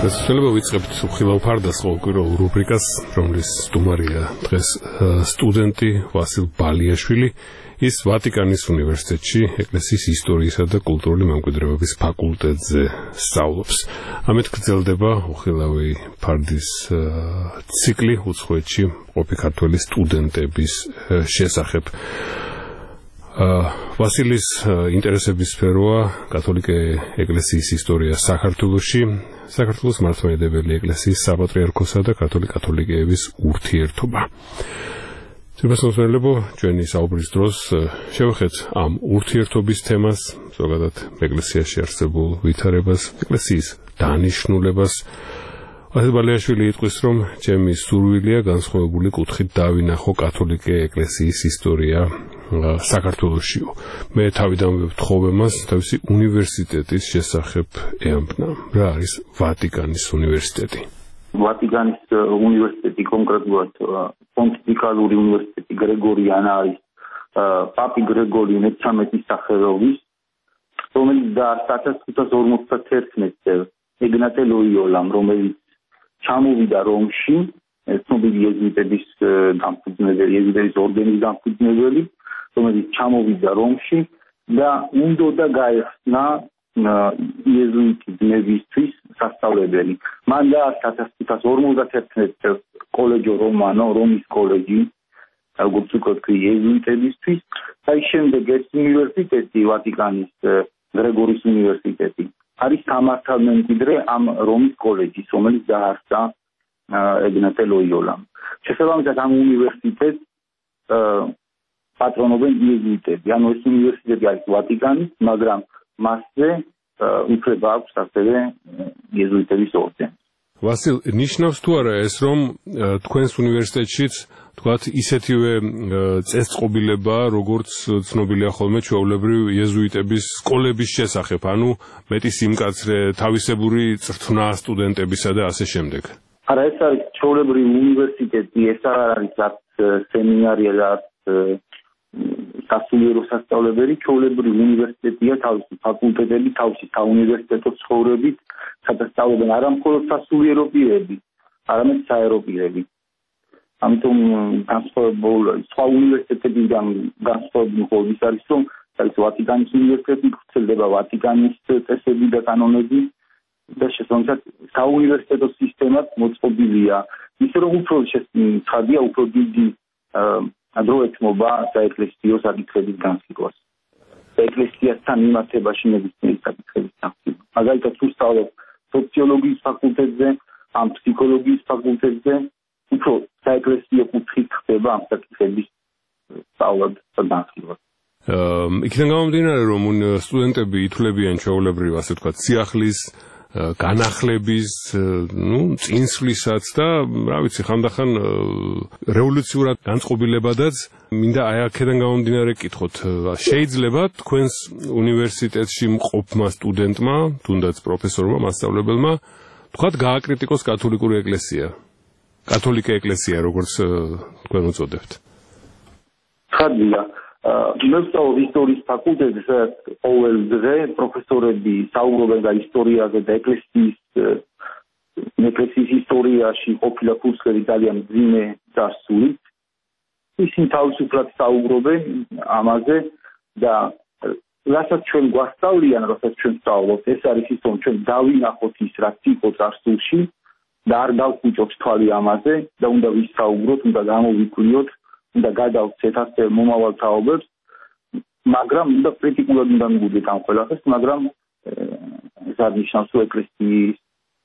Შეიძლება ვიწყებთ ხილავ ფარდას ყოველკვირეულ რუბრიკას, რომლის სტუმარია დღეს სტუდენტი ვასილ ბალიაშვილი. ის ვატიკანის უნივერსიტეტში ეკლესიის ისტორიისა და კულტურული მემკვიდრეობის ფაკულტეტზე სწავლობს. ამით გრძელდება უხილავი ფარდის ციკლი უცხოეთში მყოფი ქართველი სტუდენტების შესახებ. ვასილის ინტერესების სფეროა კათოლიკე ეკლესიის ისტორია საქართველოში, საქართველოს მართლმადიდებელი ეკლესიის საპატრიარქოსა და კათოლიკეების ურთიერთობა. Ცნობილებო, ჩვენი საუბრის დროს შევეხეთ ამ ურთიერთობის თემას, ზოგადად ეკლესიაში არსებულ ვითარებას, ეკლესიის დანიშნულებას. ვასილ ბალიაშვილი იტყვის, რომ ჩემი სურვილია განსხვავებული კუთხით დავინახო კათოლიკე ეკლესიის ისტორია საქართველოშიო. მე თავიდანვე ვთხოვე მას თავისი უნივერსიტეტის შესახებ ეამბნა. რა არის ვატიკანის უნივერსიტეტი? ვატიკანის უნივერსიტეტი კონკრეტულად პონტიფიკალური უნივერსიტეტი გრეგორიანა არის პაპი გრეგორი მე-13-ის სახელობის, რომელიც დაარსდა 1551 წელს ეგნატე ლოიოლამ, რომელიც ჩამოვიდა რომში, ცნობილი იეზუიტების იეზუიტების ორდენის დამფუძნებელი, რომელიც ჩამოვიდა რომში და უნდოდა გაეხსნა იეზუიტებისთვის სასწავლებელი. მან დაარსა 1551 წელს კოლეჯო რომანო, რომის კოლეჯი, როგორც უკვე იეზუიტებისთვის, და ის შემდეგ ეს უნივერსიტეტი, ვატიკანის გრეგორის უნივერსიტეტი, არის სამართალმემკვიდრე ამ რომის კოლეჯის, რომელიც დაარსა ეგნატე ლოიოლამ. შესაბამისად ამ უნივერსიტეტს პატრონობენ იეზუიტები. ანუ ეს უნივერსიტეტი არის ვატიკანის, მაგრამ მასზე უფლება აქვს ასევე იეზუიტების ორდენი. ვასილ, ნიშნავს თუ არა ეს, რომ თქვენს უნივერსიტეტშიც თქვათ ისეთივე წესწყობილება, როგორც ცნობილია ხოლმე ჩვეულებრივ იეზუიტების სკოლების შესახებ, ანუ მეტი სიმკაცრე, თავისებური წრთნა სტუდენტებისა და ასე შემდეგ. არა, ეს არის ჩვეულებრივი უნივერსიტეტი, ეს არ არის რაც სემინარია და სასულიერო სასწავლებელი, ჩვეულებრივი უნივერსიტეტია, თავისი ფაკულტეტები, თავისი საუნივერსიტეტო ცხოვრებით, სადაც სწავლობენ არა მხოლოდ სასულიერო პირები, არამედ საერო პირები. ამიტომ სხვა უნივერსიტეტებიდან განსხვავებული ის არის, რომ არის ვატიკანის უნივერსიტეტი, ვრცელდება ვატიკანის წესები და კანონები და შესაბამისად საუნივერსიტეტო სისტემაც მოწყობილია. ისე რომ უფრო ცხადია, უფრო დიდი დრო ეთმობა საეკლესიო საკითხების განსაზღვრას. ეკლესიასთან მიმართებაში ნებისმიერი საკითხების განსაზღვრა. მაგალითად, თუ სწავლობ სოციოლოგიის ფაკულტეტზე, ან ფსიქოლოგიის ფაკულტეტზე, უფრო საეკლესიო კუთხით ხდება ამ საკითხების სწავლა და განსაზღვრა. იქიდან გამომდინარე, რომ სტუდენტები ითვლებიან ჩვეულებრივ, ასე ვთქვათ, სიახლის განახლების, წინსვლისაც და, რა ვიცი, ხანდახან რევოლუციურად განწყობილებადაც მინდა აი აქედან გამომდინარე კითხოთ, შეიძლება თქვენს უნივერსიტეტში მყოფმა სტუდენტმა, თუნდაც პროფესორმა, მასწავლებელმა, თქვათ, გააკრიტიკოს კათოლიკური ეკლესია. კათოლიკე ეკლესია, როგორც თქვენ უწოდებთ. ხადია. მე ვსწავლობ ისტორიის ფაკულტეტზე, სადაც ყოველ დღე პროფესორები საუბრობენ და ისტორიაზე და ეკლესიის ისტორიაში ყოფილი კურსები ძალიან მძიმე დასულით. ისინი თავისუფლად საუბრობენ ამაზე და რასაც ჩვენ გვასწავლიან, რასაც ჩვენ ვსწავლობთ, ეს არის ის, რომ ჩვენ დავინახოთ ის, რაც იყო წარსულში და არ დავხვიჭოთ თვალი ამაზე და უნდა ვისაუბროთ, უნდა გამოვიკვლიოთ, უნდა გადავცეთ ასე მომავალ თაობებს, მაგრამ უნდა კრიტიკულად უნდა მივიდეთ ამ ყველაფერს, მაგრამ ეს არ ნიშნავს, რომ ეკლესიის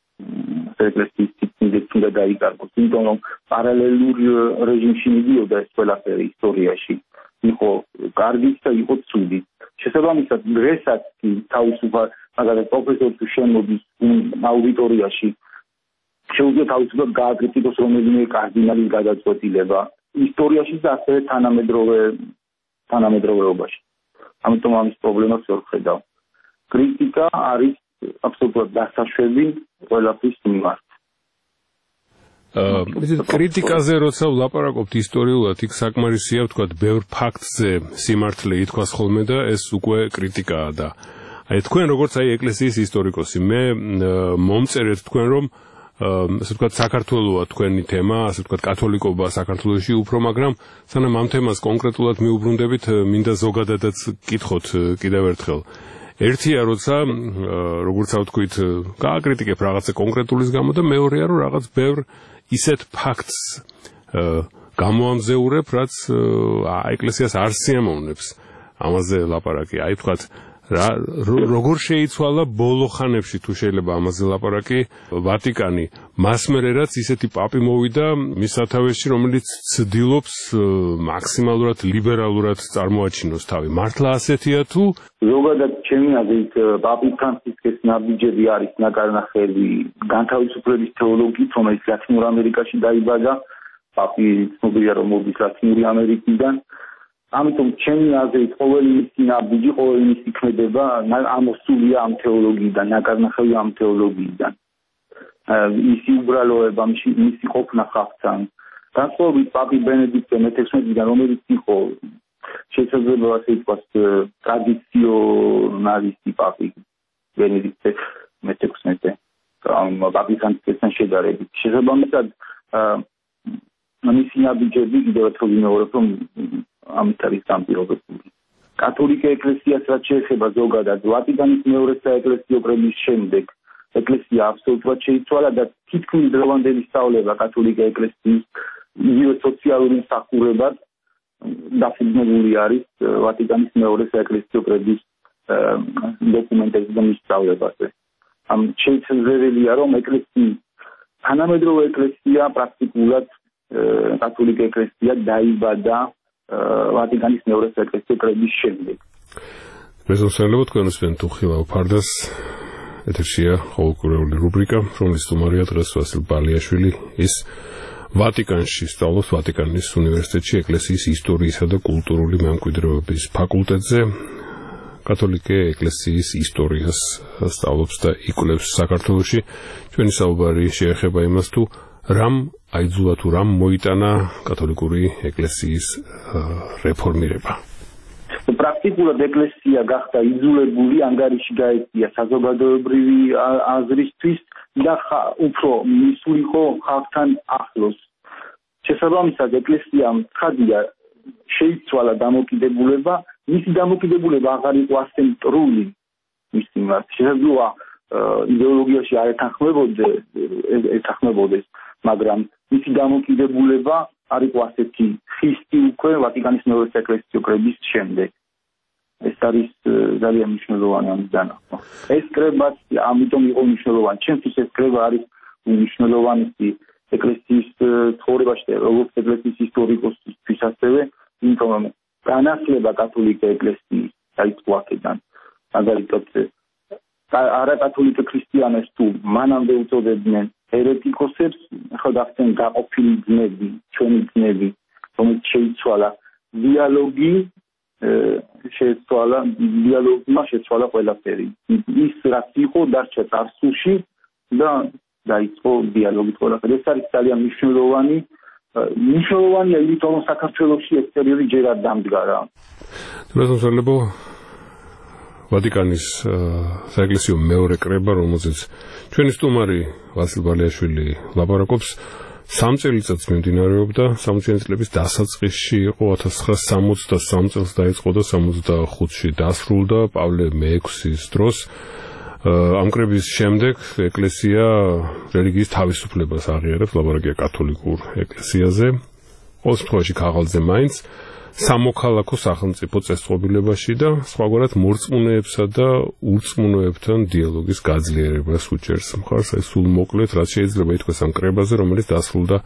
სიტყვით უნდა დაიკარგოს, იმიტომ რომ პარალელურ რეჟიმში მიდიოდა ეს ყველაფერი ისტორიაში. იყო კარგიც და იყო ცუდიც. შესაბამისად, დღესაც თავისუფალ მაგალითად პროფესორ თუ შემოდის აუდიტორიაში, შეუძლია თავისუფლად გააკრიტიკოს რომელიმე კარდინალის გადაწყვეტილება. ისტორიაში და ასევე თანამედროვეობაში. ამიტომ ამის პრობლემას ვერ ვხედავ. კრიტიკა არის აბსოლუტურად დასაშვები ყველაფრის მიმართ. კრიტიკაზე როცა ვლაპარაკობთ ისტორიულად, იქ საკმარისია ვთქვათ, ბევრ ფაქტზე სიმართლე ითქვას ხოლმე და ეს უკვე კრიტიკაა და აი თქვენ როგორც აი ეკლესიის ისტორიკოსი, მე მომწერეთ თქვენ რომ ასე ვთქვათ საქართველოა თქვენი თემა, ასე ვთქვათ კათოლიკობა საქართველოში უფრო, მაგრამ სანამ ამ თემას კონკრეტულად მიუბრუნდებით, მინდა ზოგადადაც გკითხოთ კიდევ ერთხელ. ერთია, როცა როგორც ვთქვით, გააკრიტიკებ რაღაცა კონკრეტულის გამო და მეორეა, რომ რაღაც ბევრ ისეთ ფაქტს გამოამზეურებ, რაც ეკლესიას არ სიამოვნებს. ამაზე ლაპარაკი. აი ვთქვათ, როგორ შეიცვალა ბოლო ხანებში თუ შეიძლება ამაზე ლაპარაკი ვატიკანი მას მერე რაც ისეთი პაპი მოვიდა მის სათავეში, რომელიც ცდილობს მაქსიმალურად ლიბერალურად წარმოაჩინოს თავი. მართლა ასეთია თუ ზოგადად ჩემი აზრით პაპი ფრანცისკეს ნაბიჯები არის ნაკარნახევი განთავისუფლების თეოლოგიით, რომელიც ლათინურ ამერიკაში დაიბადა. პაპი ცნობილია რომ მოდის ლათინური ამერიკიდან. ამიტომ ჩემი აზრით ყოველი მისი ნაბიჯი, ყოველი მისი ქმედება ამოსულია ამ თეოლოგიიდან, ნაკარნახევი ამ თეოლოგიიდან. მისი უბრალოება, მისი ყოფნა ხალხთან. განსხვავებით პაპი ბენედიქტე მე-16-დან, რომელიც იყო შესაძლოა ასე ვთქვათ ტრადიციონალისტი პაპი ბენედიქტე მე-16 პაპი ფრანცისკესთან შედარებით. შესაბამისად მისი ნაბიჯები კიდევ ერთხელ ვიმეორებ, რომ ამით არის დამპირობებული. კათოლიკე ეკლესიას რაც შეეხება ზოგადად, ვატიკანის მეორე საეკლესიო კრების შემდეგ ეკლესია აბსოლუტურად შეიცვალა და თითქმის დღევანდელი სწავლება კათოლიკე ეკლესიის იგივე სოციალური მსახურებად დაფუძნებული არის ვატიკანის მეორე საეკლესიო კრების დოკუმენტებზე და მის სწავლებაზე. შესაძლებელია, რომ ეკლესიის თანამედროვე ეკლესია პრაქტიკულად კათოლიკე ეკლესია დაიბადა ვატიკანის მეორე საეკლესიო კრების შემდეგ. მეზობსალებო თქვენ უსმენთ თუხილავ ფარდას ეთერშია ყოველკვირეული რუბრიკა, რომლის სტუმარია დღეს ვასილ ბალიაშვილი. ის ვატიკანში სწავლობს ვატიკანის უნივერსიტეტში ეკლესიის ისტორიისა და კულტურული მემკვიდრეობის ფაკულტეტზე. კათოლიკე ეკლესიის ისტორიას სწავლობს და იკვლევს საქართველოში. ჩვენი საუბარი შეეხება იმას თუ რამ აიძულა თუ რამ მოიტანა კათოლიკური ეკლესიის რეფორმირება. პრაქტიკულად ეკლესია გახდა იძულებული ანგარიში გაეწია საზოგადოებრივი აზრისთვის და უფრო მისულიყო ხალხთან ახლოს. შესაბამისად ეკლესიამ ცხადია შეიცვალა დამოკიდებულება, მისი დამოკიდებულება აღარ იყო ასე მტრული მის მიმართ. შესაძლოა იდეოლოგიაში არ ეთანხმებოდეს, მაგრამ მისი დამოკიდებულება არ იყო ასეთი ხისტი უკვე ვატიკანის მეორე საეკლესიო კრების შემდეგ. ეს არის ძალიან მნიშვნელოვანი ამის დანახვა. ეს კრებაც ამიტომ იყო მნიშვნელოვანი. ჩემთვის ეს კრება არის მნიშვნელოვანი ეკლესიის ცხოვრებაში და როგორც ეკლესიის ისტორიკოსისთვის ასევე, იმიტომ რომ განახლება კათოლიკე ეკლესიის დაიწყო აქედან. მაგალითად არაკათოლიკე ქრისტიანებს თუ მანამდე უწოდებდნენ ერეტიკოსებს, ახლა გახდნენ გაყოფილი ძმები, ჩვენი ძმები, რომელიც შეიცვალა დიალოგი, დიალოგმა შეცვალა ყველაფერი. ის რაც იყო დარჩა წარსულში და დაიწყო დიალოგი ყველაფერი. ეს არის ძალიან მნიშვნელოვანია, იმიტომ რომ საქართველოში ეს პერიოდი ჯერ არ დამდგარა. მეზობსალებო ვატიკანის საეკლესიო მეორე კრება, რომელზეც ჩვენი სტუმარი ვასილ ბალიაშვილი ლაპარაკობს, 3 წელიწადს მიმდინარეობდა, 60 წლების დასაწყისში იყო 1963 წელს დაიწყო და 65-ში დასრულდა პავლე მე-6-ის დროს. ამ კრების შემდეგ ეკლესია რელიგიის თავისუფლებას აღიარებს, ლაპარაკია კათოლიკურ ეკლესიაზე. ყოველ შემთხვევაში ქაღალდზე მაინც სამოქალაქო სახელმწიფო წესწყობილებაში და სხვაგვარად მორწმუნეებსა და ურწმუნოებთან დიალოგის გაძლიერებას უჭერს. მხარს ეს სულ მოკლედ რაც შეიძლება ითქვას ამ კრებაზე, რომელიც დასრულდა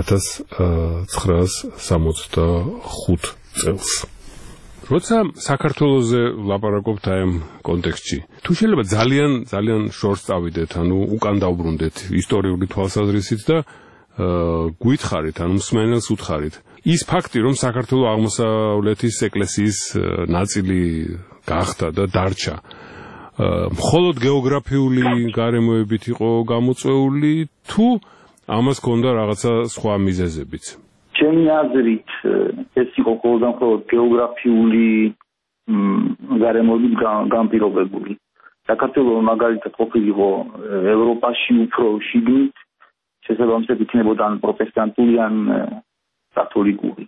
1965 წელს. როცა საქართველოზე ლაპარაკობთ აი ამ კონტექსტში, თუ შეიძლება ძალიან შორს წავიდეთ, ანუ უკან დავბრუნდეთ ისტორიული თვალსაზრისით და გითხარით, ანუ მსმენელს უთხარით. ის ფაქტი, რომ საქართველოს აღმოსავლეთის ეკლესიის ნაწილი გახდა და დარჩა, მხოლოდ გეოგრაფიული გარემოებით იყო გამოწვეული, თუ ამას ჰქონდა რაღაცა სხვა მიზეზებიც? ჩემი აზრით, ეს იყო მხოლოდ გეოგრაფიული გარემოებით განპირობებული. საქართველოს მაგალითად ყოფილიყო ევროპაში უფრო შიგნით, შესაბამისად იქნებოდა ან პროტესტანტული ან კათოლიკური.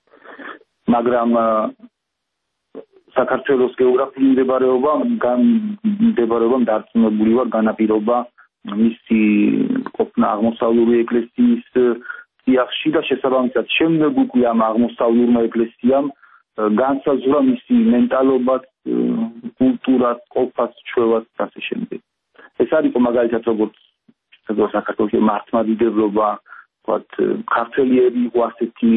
მაგრამ საქართველოს გეოგრაფიული მდებარეობამ დარწმუნებული ვარ განაპირობა მისი ყოფნა აღმოსავლური ეკლესიის სიახში და შესაბამისად შემდეგ უკვე ამ აღმოსავლურმა ეკლესიამ განსაზღვრა მისი მენტალობაც, კულტურაც, ყოფაც, ჩვევაც და ასე შემდეგ. ეს არის მაგალითად როგორც საქართველოს მართლმადიდებლობა, ვთქვათ, ქართველიერი იყო ასეთი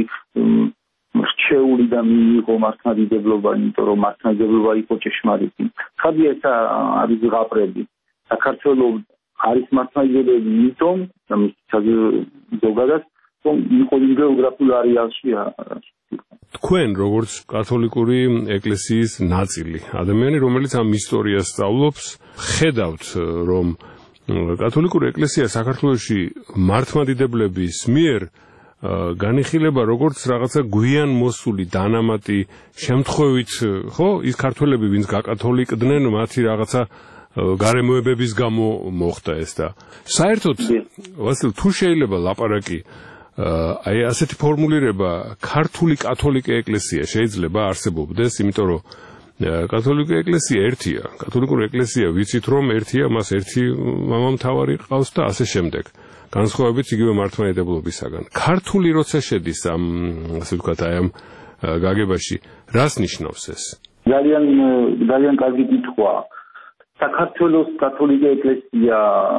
რჩეული და მიიღო მართლმადიდებლობა, იმიტომ რომ მართლმადიდებლობა იყო ჭეშმარიტი. ხადია ეს არის ზღაპრები. საქართველოს არის მართლმადიდებლები, იმიტომ და მის ზოგადად რომ იყო გეოგრაფიულ არეალში. თქვენ როგორც კათოლიკური ეკლესიის ნაწილი, ადამიანი, რომელიც ამ ისტორიას სწავლობს, ხედავთ, რომ კათოლიკური ეკლესია საქართველოში მართლმადიდებლების მიერ განიხილება როგორც რაღაცა გვიან მოსული დანამატი შემთხვევით, ხო, ის ქართველები, ვინც გაკათოლიკდნენ, მათი რაღაცა გარემოებების გამო მოხდა ეს და საერთოდ ვასილ, თუ შეიძლება ლაპარაკი აი ასეთი ფორმულირება ქართული კათოლიკე ეკლესია შეიძლება არსებობდეს, იმიტომ რომ კათოლიკე ეკლესია ერთია, კათოლიკური ეკლესია ვიცით რომ ერთია, მას ერთი მამამთავარი ყავს და ასე შემდეგ. განსხვავებით იგივე მართლმადიდებლობისაგან. ქართული როცა შედის ამ ასე ვთქვათ აი ამ გაგებაში, რას ნიშნავს ეს? ძალიან კარგი კითხვა. საქართველოს კათოლიკე ეკლესია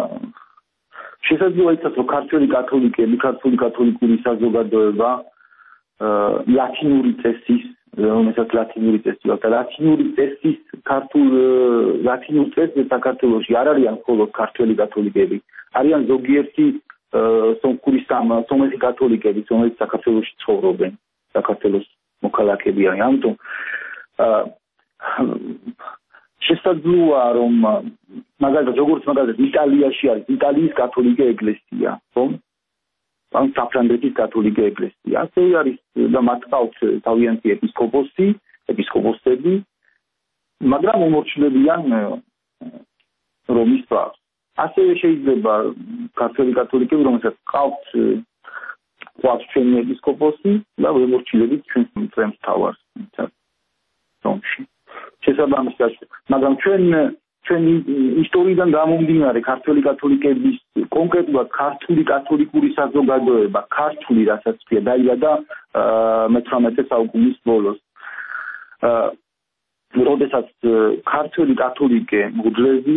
შესაძლოა იცით რომ ქართული კათოლიკები, ქართული კათოლიკური საზოგადოება ლათინური წესის, რომელსაც ლათინური წესი აქვს, ლათინური წესის ლათინურ წესზე საქართველოში არ არიან მხოლოდ ქართველი კათოლიკები, არიან ზოგიერთი სომეხი კათოლიკები, რომელიც საქართველოში ცხოვრობენ, საქართველოს მოქალაქეები არიან. ამიტომ შესაძლოა რომ მაგალითად იტალიაში არის იტალიის კათოლიკე ეკლესია, რომ ან საფრანგეთის კათოლიკე ეკლესია. ასე არის და მათ ყავს თავიანთი ეპისკოპოსები, მაგრამ უმორჩილებიან რომის პაპს. ასევე შეიძლება ქართველი კათოლიკები, რომელსაც ყავს ჩვენი ეპისკოპოსი და უმორჩილებით ჩვენ წემს თავს რომში. შესაბამისად, მაგრამ ჩვენ ისტორიიდან გამომდინარე ქართული კათოლიკების, კონკრეტულად ქართული კათოლიკური საზოგადოება, ქართული რასაც ქვია, დაიბადა მე-18 საუკუნის ბოლოს. როდესაც ქართული კათოლიკე მღვდლები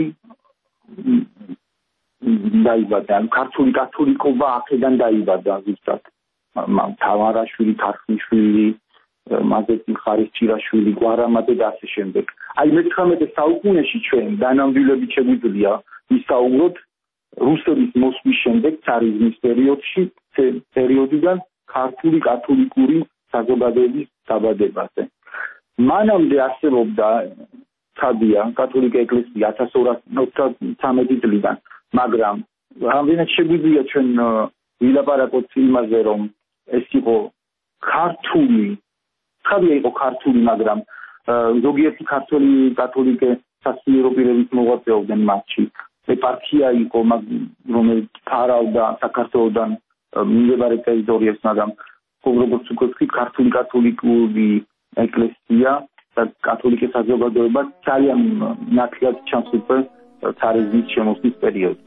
დაიბადა, ქართული კათოლიკობა აქედან დაიბადა ზუსტად. თამარაშვილი, თარხნიშვილი, მაზეთი ხარისჭირაშვილი, გვარამაძე და ასე შემდეგ. აი მე-19 საუკუნეში ჩვენ დანამდვილებით შეგვიძლია ვისაუბროთ რუსების მოსვლის შემდეგ ცარიზმის პერიოდიდან ქართული კათოლიკური საზოგადოების დაბადებაზე. მანამდე არსებობდა ცადია კათოლიკე ეკლესია 1293 წლიდან, მაგრამ რამდენად შეგვიძლია ჩვენ ვილაპარაკოთ იმაზე, რომ ეს იყო ქართული, ხარია იყო ქართული, მაგრამ ზოგიერთი ქართული კათოლიკე სასულიერო პირებით მოღვაწეობდნენ მათში. ეპარქია იყო, რომელიც ფარავდა საქართველოსთან მიმდებარე ტერიტორიებს, მაგრამ როგორც უკვე ვთქვით, ქართული კათოლიკური ეკლესია და კათოლიკე საზოგადოება ძალიან ნაკლად ჩანს უკვე ცარიზმის შემოსვლის პერიოდში.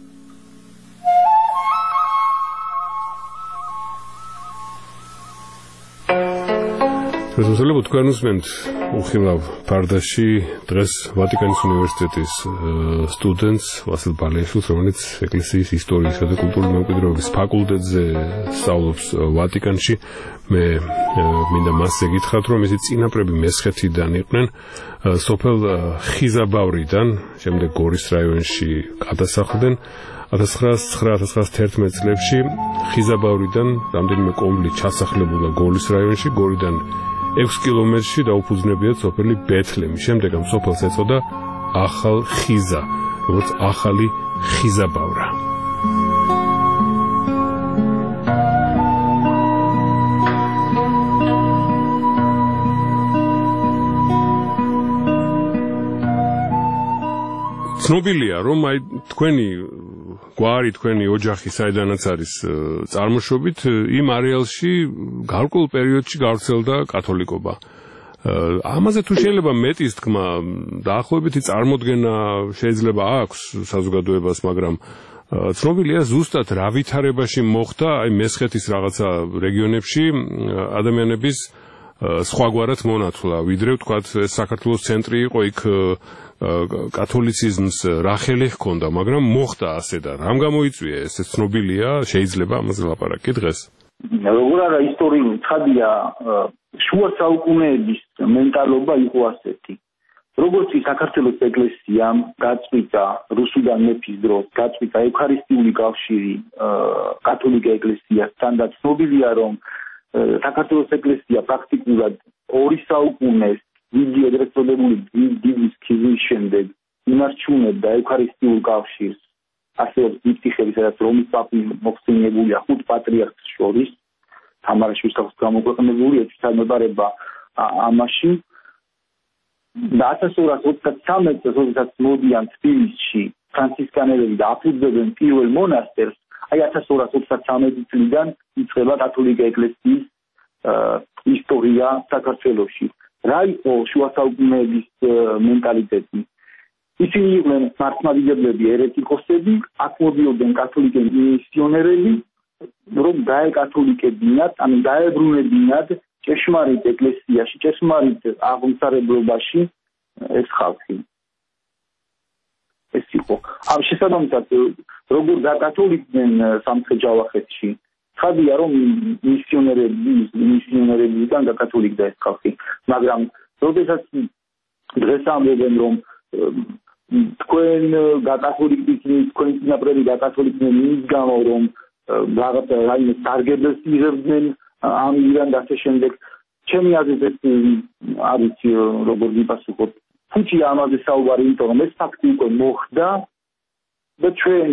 შესაძლოა თქვენ უსმენთ უხილავ ფარდაში დღეს ვატიკანის უნივერსიტეტის სტუდენტს ვასილ ბალეაშვილს, რომელიც ეკლესიის ისტორიისა და კულტურული მემკვიდრეობის ფაკულტეტზე სწავლობს ვატიკანში. მე მინდა მასზე გითხრათ, რომ მისი წინაპრები მესხეთიდან იყვნენ, სოფელ ხიზაბავრიდან, შემდეგ გორის რაიონში გადასახლდნენ. 1909-1911 წლებში ხიზაბავრიდან რამდენიმე კომბლი ჩასახლებულა გორის რაიონში, გორიდან 6 კილომეტრში დაუფუძნებიათ სოფელი ბეთლემი. შემდეგ ამ სოფელს ეწოდა ახალ ხიზა, როგორც ახალი ხიზაბავრა. ცნობილია, რომ აი თქვენი გვარი, თქვენი ოჯახი, საიდანაც არის წარმოშობით, იმ არეალში გარკვეულ პერიოდში გავრცელდა კათოლიკობა. ამაზე თუ შეიძლება მეტის თქმა, დაახლოებითი წარმოდგენა შეიძლება აქვს საზოგადოებას, მაგრამ ცნობილია ზუსტად რა ვითარებაში მოხდა აი მესხეთის რაღაცა რეგიონებში ადამიანების სხვაგვარად მონათვლა, ვიდრე ვთქვათ საქართველოს ცენტრი იყო, იქ კათოლიციზმს რა ხელი ჰქონდა, მაგრამ მოხდა ასე და რამ გამოიწვია ესე ცნობილია, შეიძლება ამაზე ლაპარაკი დღეს. როგორ არა ისტორიული ცხადია, შუა საუკუნეების მენტალობა იყო ასეთი. როგორც საქართველოს ეკლესიამ გაწყვიტა რუსუდან მეფის დროს, გაწყვიტა ევქარისტიული კავშირი კათოლიკე ეკლესიასთან და ცნობილია, რომ საქართველოს ეკლესია პრაქტიკულად 2 საუკუნეს დიდი ეგრეთ წოდებული დიდი სქიზმის შემდეგ ინარჩუნებდა ევქარისტიულ კავშირს, ასევე დიპტიხები, სადაც რომის პაპი მოხსენიებულია 5 პატრიარქს შორის, თამარ შუშტაუს გამოქვეყნებული ეცთამებარება ამაში. და 1233 წელს, როდესაც მოდიან თბილისში ფრანცისკანელები და აფუძნებენ პირველ მონასტერს, აი 1233 წლიდან იწყება კათოლიკე ეკლესიის ისტორია საქართველოში. რა იყო შუა საუკუნეების მენტალიტეტი? ისინი იყვნენ მართლმადიდებლები, ერეტიკოსები, აქ მოდიოდნენ კათოლიკე მისიონერები, რომ დაეკათოლიკებინათ, ანუ დაებრუნებინათ ჭეშმარიტ ეკლესიაში, ჭეშმარიტ აღმსარებლობაში ეს ხალხი. ეს იყო. ამ შესაბამისად, როგორ დაკათოლიკდნენ სამცხე-ჯავახეთში, ცხადია, რომ მისიონერებიდან დაკათოლიკდა ეს ხალხი, მაგრამ როდესაც დღეს ამბობენ, რომ თქვენ დაკათოლიკდით, თქვენ წინაპრები დაკათოლიკდნენ იმის გამო, რომ რაღაცა რაიმე სარგებელს იღებდნენ ამ ირან და ასე შემდეგ, ჩემი აზრით ეს არის როგორ ვიპასუხოთ. თუმცა ამაზე საუბარი, იმიტომ რომ ეს ფაქტი უკვე მოხდა და ჩვენ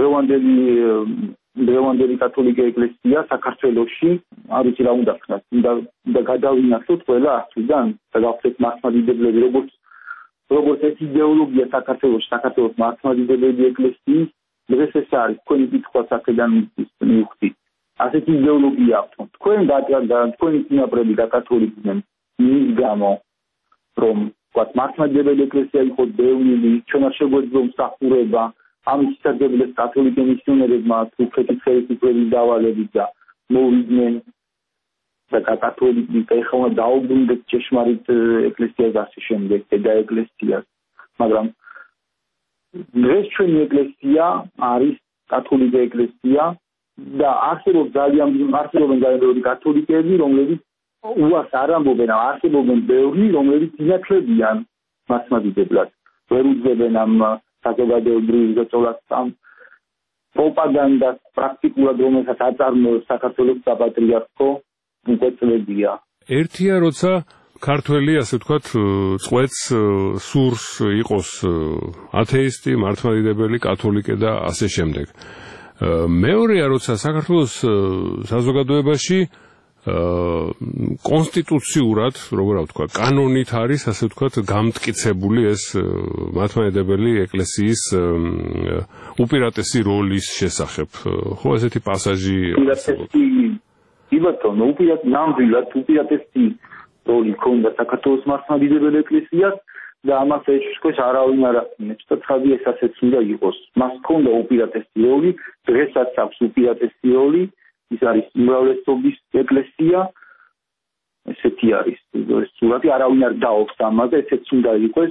დღევანდელი კათოლიკე ეკლესია საქართველოში არ ვიცი რა უნდა ხნას და გადავინახოთ ყველა აქედან და გავხსნათ მართლმადიდებლები, როგორც ეს იდეოლოგია საქართველოს მართლმადიდებლები ეკლესიის დღეს ეს არის თქვენი კითხვას აქედან მივხვდით. ასეთი იდეოლოგია აქვს. თქვენი წინაპრები დაკათოლიკდნენ იმის გამო, რომ მართლმადიდებელი ეკლესია იყო დევნილი, ჩვენ არ შეგვეძლო მსახურება, ამის შესაძლებელს კათოლიკე მისიონერებმა თურქეთის ხელისუფლების დავალებით და მოვიდნენ და კათოლიკე ეხლა დაუბრუნდეთ ჭეშმარიტ ეკლესიას და ასე შემდეგ და ეკლესიას. მაგრამ დღეს ჩვენი ეკლესია არის კათოლიკე ეკლესია და არსებობენ ძალიან ბევრი კათოლიკეები, რომლებიც უარს არ ამბობენ, არსებობენ ბევრი, რომლებიც ინათლებიან მართლმადიდებლად. ვერ უძლებენ ამ საზოგადოებრივ ზეწოლას ამ პროპაგანდას პრაქტიკულად, რომელსაც აწარმოებს საქართველოს საპატრიარქო უკვე წლებია. ერთია, როცა ქართველი, ასე ვთქვათ, წვეთს სურს იყოს ათეისტი, მართლმადიდებელი, კათოლიკე და ასე შემდეგ. მეორეა, როცა საქართველოს საზოგადოებაში კონსტიტუციურად, როგორ ვთქვა, კანონით არის, ასე ვთქვათ, გამტკიცებული ეს მართლმადიდებელი ეკლესიის უპირატესი როლის შესახებ. ხო, ესეთი პასაჟი იბათონო, უპირატესი როლი ქონდა საქართველოს მართლმადიდებელი ეკლესიას და ამას ეჭვს არავინ არ ახდენებს და ცხადია ეს ასეც უნდა იყოს. მას ქონდა უპირატესი როლი, დღესაც აქვს უპირატესი როლი, ის არის უმრავლესობის ეკლესია, ესეთი არის ეს სურათი, არავინ არ დაობს ამაზე, ესეც უნდა იყოს.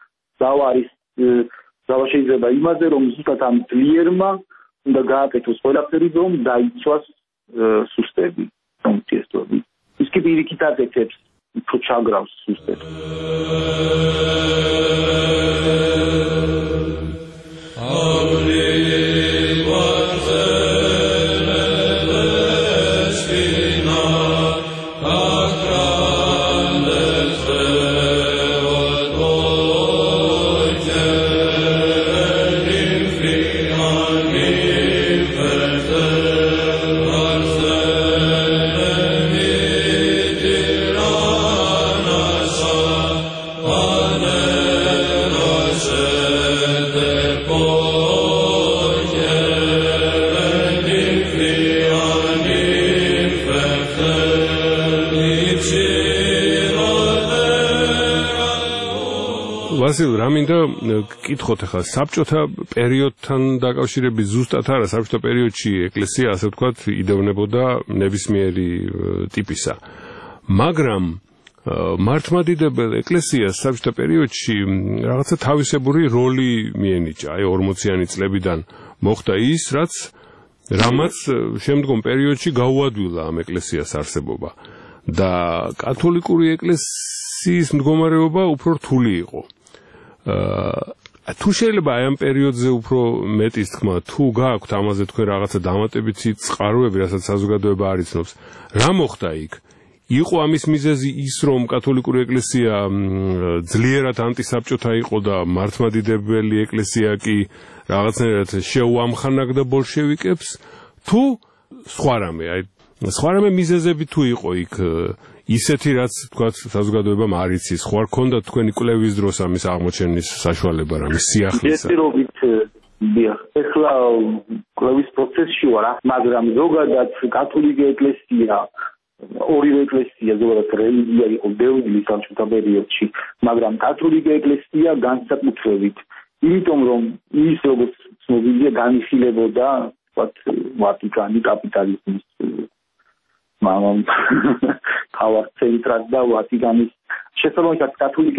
დავა შეიძლება იმაზე, რომ ზუსტად ამ ძლიერმა უნდა გააკეთოს ყველაფერი, რომ დაიცვას სუსტები, სამწესოები. ის კი პირიქით აკეთებს, უფრო ჩაგრავს სუსტებს. ვასილ, რა მინდა გკითხოთ ახლა საბჭოთა პერიოდთან დაკავშირებით ზუსტად არა, საბჭოთა პერიოდში ეკლესია ასე ვთქვათ იდევნებოდა ნებისმიერი ტიპისა. მაგრამ მართლმადიდებელ ეკლესიას საბჭოთა პერიოდში რაღაცა თავისებური როლი მიენიჭა. აი 40-იანი წლებიდან მოხდა ის, რამაც შემდგომ პერიოდში გაუადვილა ამ ეკლესიას არსებობა. და კათოლიკური ეკლესიის მდგომარეობა უფრო რთული იყო. თუ შეიძლება აი ამ პერიოდზე უფრო მეტის თქმა, თუ გააქვთ ამაზე თქვენ რაღაცა დამატებითი წყაროები, რასაც საზოგადოება არ იცნობს, რა მოხდა იქ? იყო ამის მიზეზი ის, რომ კათოლიკური ეკლესია ძლიერად ანტისაბჭოთა იყო და მართლმადიდებელი ეკლესია კი რაღაცნაირად შეუამხანაგდა ბოლშევიკებს, თუ სხვა რამე მიზეზები თუ იყო იქ ისეთი, რაც თქვათ საზოგადოებამ არ იცის, ხო არ ქონდა თქვენი კვლევის დროს ამის აღმოჩენის საშუალება, რამის სიახლისა? ეხლა კვლევის პროცესში ვარ, მაგრამ ზოგადად კათოლიკე ეკლესია, ორივე ეკლესია ზოგადად რელიგია იყო ბევრი საბჭოთა პერიოდში, მაგრამ კათოლიკე ეკლესია განსაკუთრებით, იმიტომ რომ ის როგორც ცნობილია განიხილებოდა ვატიკანი კაპიტალიზმის თავად ცენტრად და ვატიკანის შესაბამისად კათოლიკე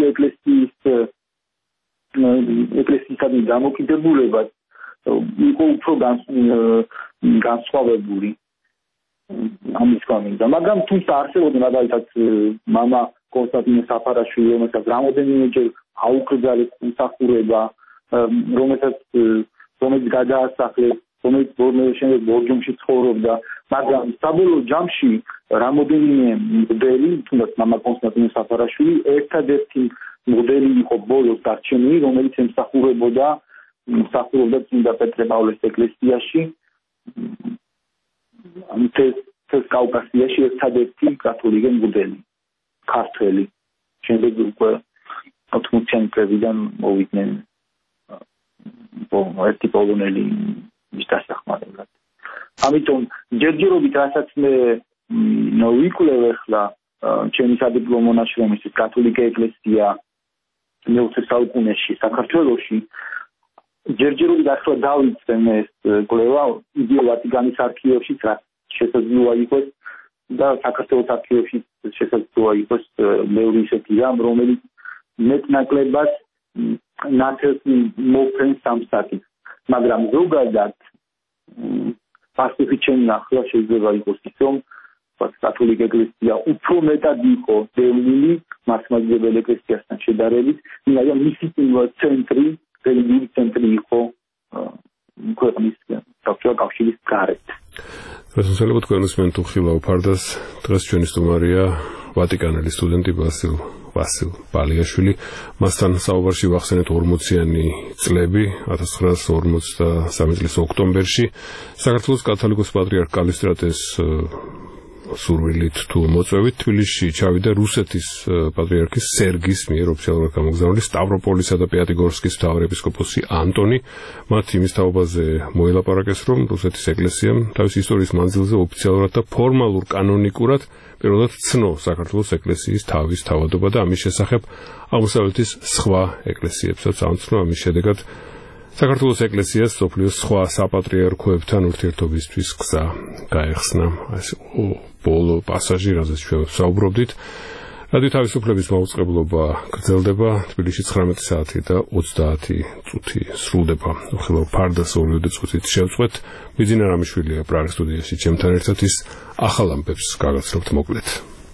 ეკლესიისადმი დამოკიდებულება იყო უფრო განსხვავებული ამის გამო. მაგრამ თუმცა არსებობდა მაგალითად მამა კონსტანტინე საფარაშვილი, რომელსაც რამოდენიმეჯერ აუკრძალეს მსახურება, რომელიც გადაასახლეს, რომელიც შემდეგ ბორჯომში ცხოვრობდა, მაგრამ საბოლოო ჯამში რამოდენიმე მღვდელი, თუნდაც მამა კონსტანტინე საფარაშვილი, ერთადერთი მღვდელი იყო ბოლოს დარჩენილი, რომელიც ემსახურებოდა წმინდა პეტრე პავლეს ეკლესიაში, მთელ კავკასიაში ერთადერთი კათოლიკე მღვდელი, ქართველი. შემდეგ უკვე 80-იანი წლებიდან მოვიდნენ ერთი პოლონელი მის დასახმარებლად. ამიტომ ჯერჯერობით რასაც მე ვიკვლევ ახლა ჩემი სადიპლომო ნაშრომისთვის კათოლიკე ეკლესია მე-20 საუკუნეში საქართველოში, ჯერჯერობით ახლა დავიწყე მე ეს კვლევა იდეა ვატიკანის არქივებშიც, რაც შესაძლოა იყოს და საქართველოს არქივებშიც შესაძლოა იყოს მეორე ისეთი რამ, რომელიც მეტნაკლებად ნათელს მოფრენს ამ საკითხს. მაგრამ ზოგადად პასუხი ჩემი ახლა შეიძლება იყოს ის, რომ კათოლიკე ეკლესია უფრო მეტად იყო დევნილი მართლმადიდებელ ეკლესიასთან შედარებით, მაგრამ მისი ცენტრი, რელიგიური ცენტრი იყო ქვეყნის საბჭოთა კავშირის გარეთ. შესაძლოა თქვენ უსმენთ უხილავ ფარდას, დღეს ჩვენი სტუმარია ვატიკანელი სტუდენტი ვასილ პალიაშვილი. მასთან საუბარში ვახსენეთ 40-იანი წლები, 1953 წლის ოქტომბერში საქართველოს კათოლიკოს პატრიარქ კალისტრატეს სურვილით თუ მოწვევით თბილისში ჩავიდა რუსეთის პატრიარქის სერგის მიერ ოფიციალურად გამოგზავნილი სტავროპოლისა და პიატიგორსკის მთავარეპისკოპოსი ანტონი. მათ იმის თაობაზე მოელაპარაკეს, რომ რუსეთის ეკლესიამ თავის ისტორიის მანძილზე ოფიციალურად და ფორმალურ კანონიკურად პირველად ცნო საქართველოს ეკლესიის თავის თავადობა და ამის შესახებ აღმოსავლეთის სხვა ეკლესიებსაც ამცნო. ამის შედეგად საქართველოს ეკლესიას მსოფლიოს სხვა საპატრიარქოებთან ურთიერთობისთვის გზა გაეხსნა. ეს ბოლო პასაჟი, რაზეც ჩვენ საუბრობდით. რადიო თავისუფლების მაუწყებლობა გრძელდება. თბილისში 19 საათი და 30 წუთი სრულდება. უხილავ ფარდას 2 წუთით შევწყვეთ. მიძინა რამიშვილია პრაღის სტუდიაში ჩემთან ერთად, ის ახალ ამბებს გაგაცნობთ მოკლედ.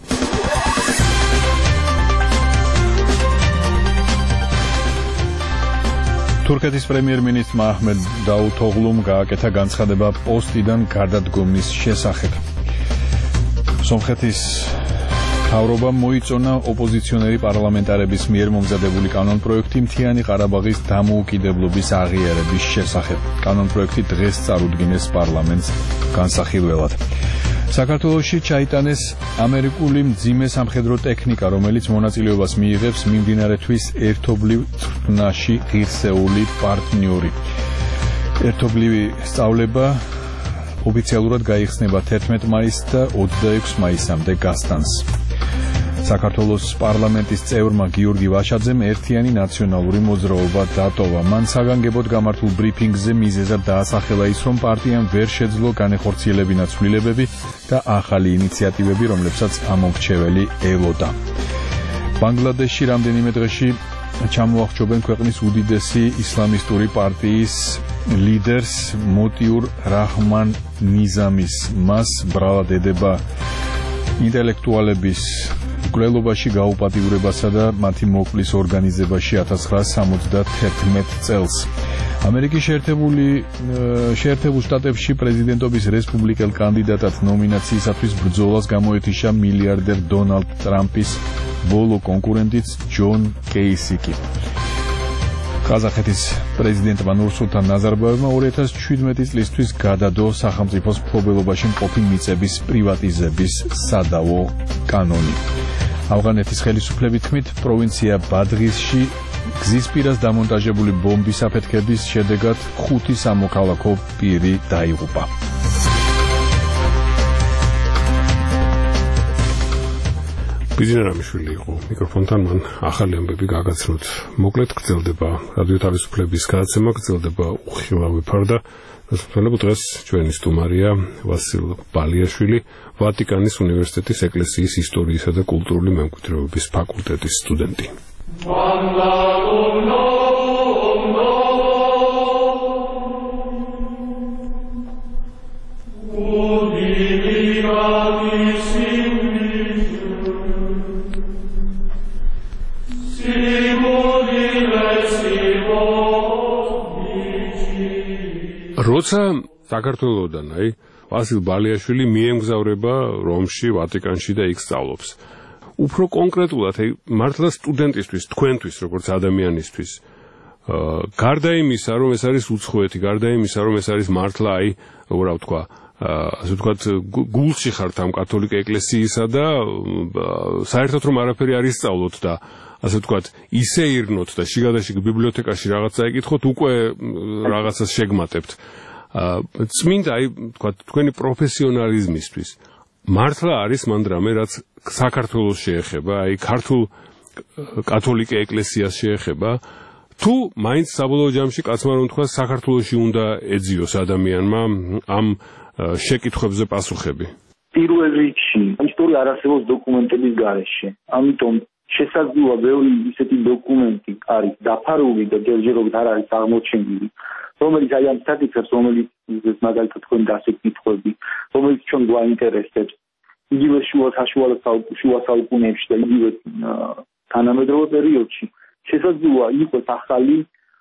თურქეთის პრემიერ-მინისტრმა აჰმედ დაუთოღლუმ გააკეთა განცხადება პოსტიდან გარდადგომის შესახებ. სომხეთის მთავრობამ მოიწონა ოპოზიციონერი პარლამენტარების მიერ მომზადებული კანონპროექტი მთიანი ყარაბაღის დამოუკიდებლობის აღიარების შესახებ. კანონპროექტი დღეს წარუდგინეს პარლამენტს განსახილველად. საქართველოში ჩაიტანეს ამერიკული მძიმე სამხედრო ტექნიკა, რომელიც მონაწილეობას მიიღებს მიმდინარე თვის ერთობლივ წვრთნაში ღირსეული პარტნიორი. ერთობლივი სწავლება ოფიციალურად გაიხსნება 11 მაისს და 26 მაისამდე გასტანს. საქართველოს პარლამენტის წევრმა გიორგი ვაშაძემ ერთიანი ნაციონალური მოძრაობა დატოვა. მან საგანგებოდ გამართულ ბრიფინგზე მიზეზად დაასახელა ის, რომ პარტიამ ვერ შეძლო განეხორციელებინა ცვლილებები და ახალი ინიციატივები, რომლებსაც ამომრჩეველი ელოდა. ბანგლადეშში რამდენიმე დღეში ჩამოახჩობენ ქვეყნის უდიდესი ისლამისტური პარტიის ლიდერს მოტიურ რაჰმან ნიზამის. მას ბრალად ედება ინტელექტუალების მკვლელობაში გაუპატიურებასა და მათი მოკვლის ორგანიზებაში 1971 წელს. ამერიკის შეერთებულ შტატებში პრეზიდენტობის რესპუბლიკელ კანდიდატად ნომინაციისათვის ბრძოლას გამოეთიშა მილიარდერ დონალდ ტრამპის ბოლო კონკურენტიც ჯონ კეისიკი. ყაზახეთის პრეზიდენტმა ნურსულთან ნაზარბაევმა 2017 წლისთვის გადადო სახელმწიფოს მფლობელობაში მყოფი მიწების პრივატიზების სადავო კანონი. ავღანეთის ხელისუფლების თქმით, პროვინცია ბადღისში გზის პირას დამონტაჟებული ბომბის აფეთქების შედეგად 5 სამოქალაქო პირი დაიღუპა. ბიზნერამიშვილი იყო მიკროფონთან, მან ახალი ამბები გაგაცნოთ. მოკლედ გრძელდება რადიო თავისუფლების გადაცემა, გრძელდება უხილავი ფარდა. დასასრულებლად დღეს ჩვენი სტუმარია ვასილ ბალიაშვილი, ვატიკანის უნივერსიტეტის ეკლესიის ისტორიისა და კულტურული მემკვიდრეობის ფაკულტეტის სტუდენტი. როცა საქართველოდან ვასილ ბალიაშვილი მიემგზავრება რომში, ვატიკანში და იქ სწავლობს. უფრო კონკრეტულად, მართლა სტუდენტისთვის, თქვენთვის, როგორც ადამიანისთვის, გარდა იმისა, რომ ეს არის უცხოეთი, გარდა იმისა, რომ ეს არის მართლა რა ვთქვა, ასე ვთქვათ, გულში ხართ ამ კათოლიკ ეკლესიისა და საერთოდ რომ არაფერი არ ისწავლოთ და ასე ვთქვათ, ისე ირნოთ და შიგადაშიგ ბიბლიოთეკაში რაღაცა ეკითხოთ, უკვე რაღაცას შეგმატებთ. წმინდა, ვთქვათ, თქვენი პროფესიონალიზმისთვის მართლა არის მანდრამე, რაც საქართველოს შეეხება, ქართულ კათოლიკ ეკლესიას შეეხება, თუ მაინც საბოლოო ჯამში კაცმა რომ თქვა, საქართველოში უნდა ეძიოს ადამიანმა ამ შეკითხვებზე პასუხები. პირველ რიგში, ისტორია არ არსებობს დოკუმენტების გარეშე. ამიტომ შესაძლოა ბევრი ისეთი დოკუმენტი არის დაფარული და ჯერჯერობით არ არის აღმოჩენილი, რომელიც აი ამ სტატიკას, რომელიც მაგალითად თქვენ დასეკითხები, რომელიც ჩვენ გვაინტერესებს, იგივე შუა საუკუნეებში და იგივე თანამედროვე პერიოდში, შესაძლოა იყოს ახალი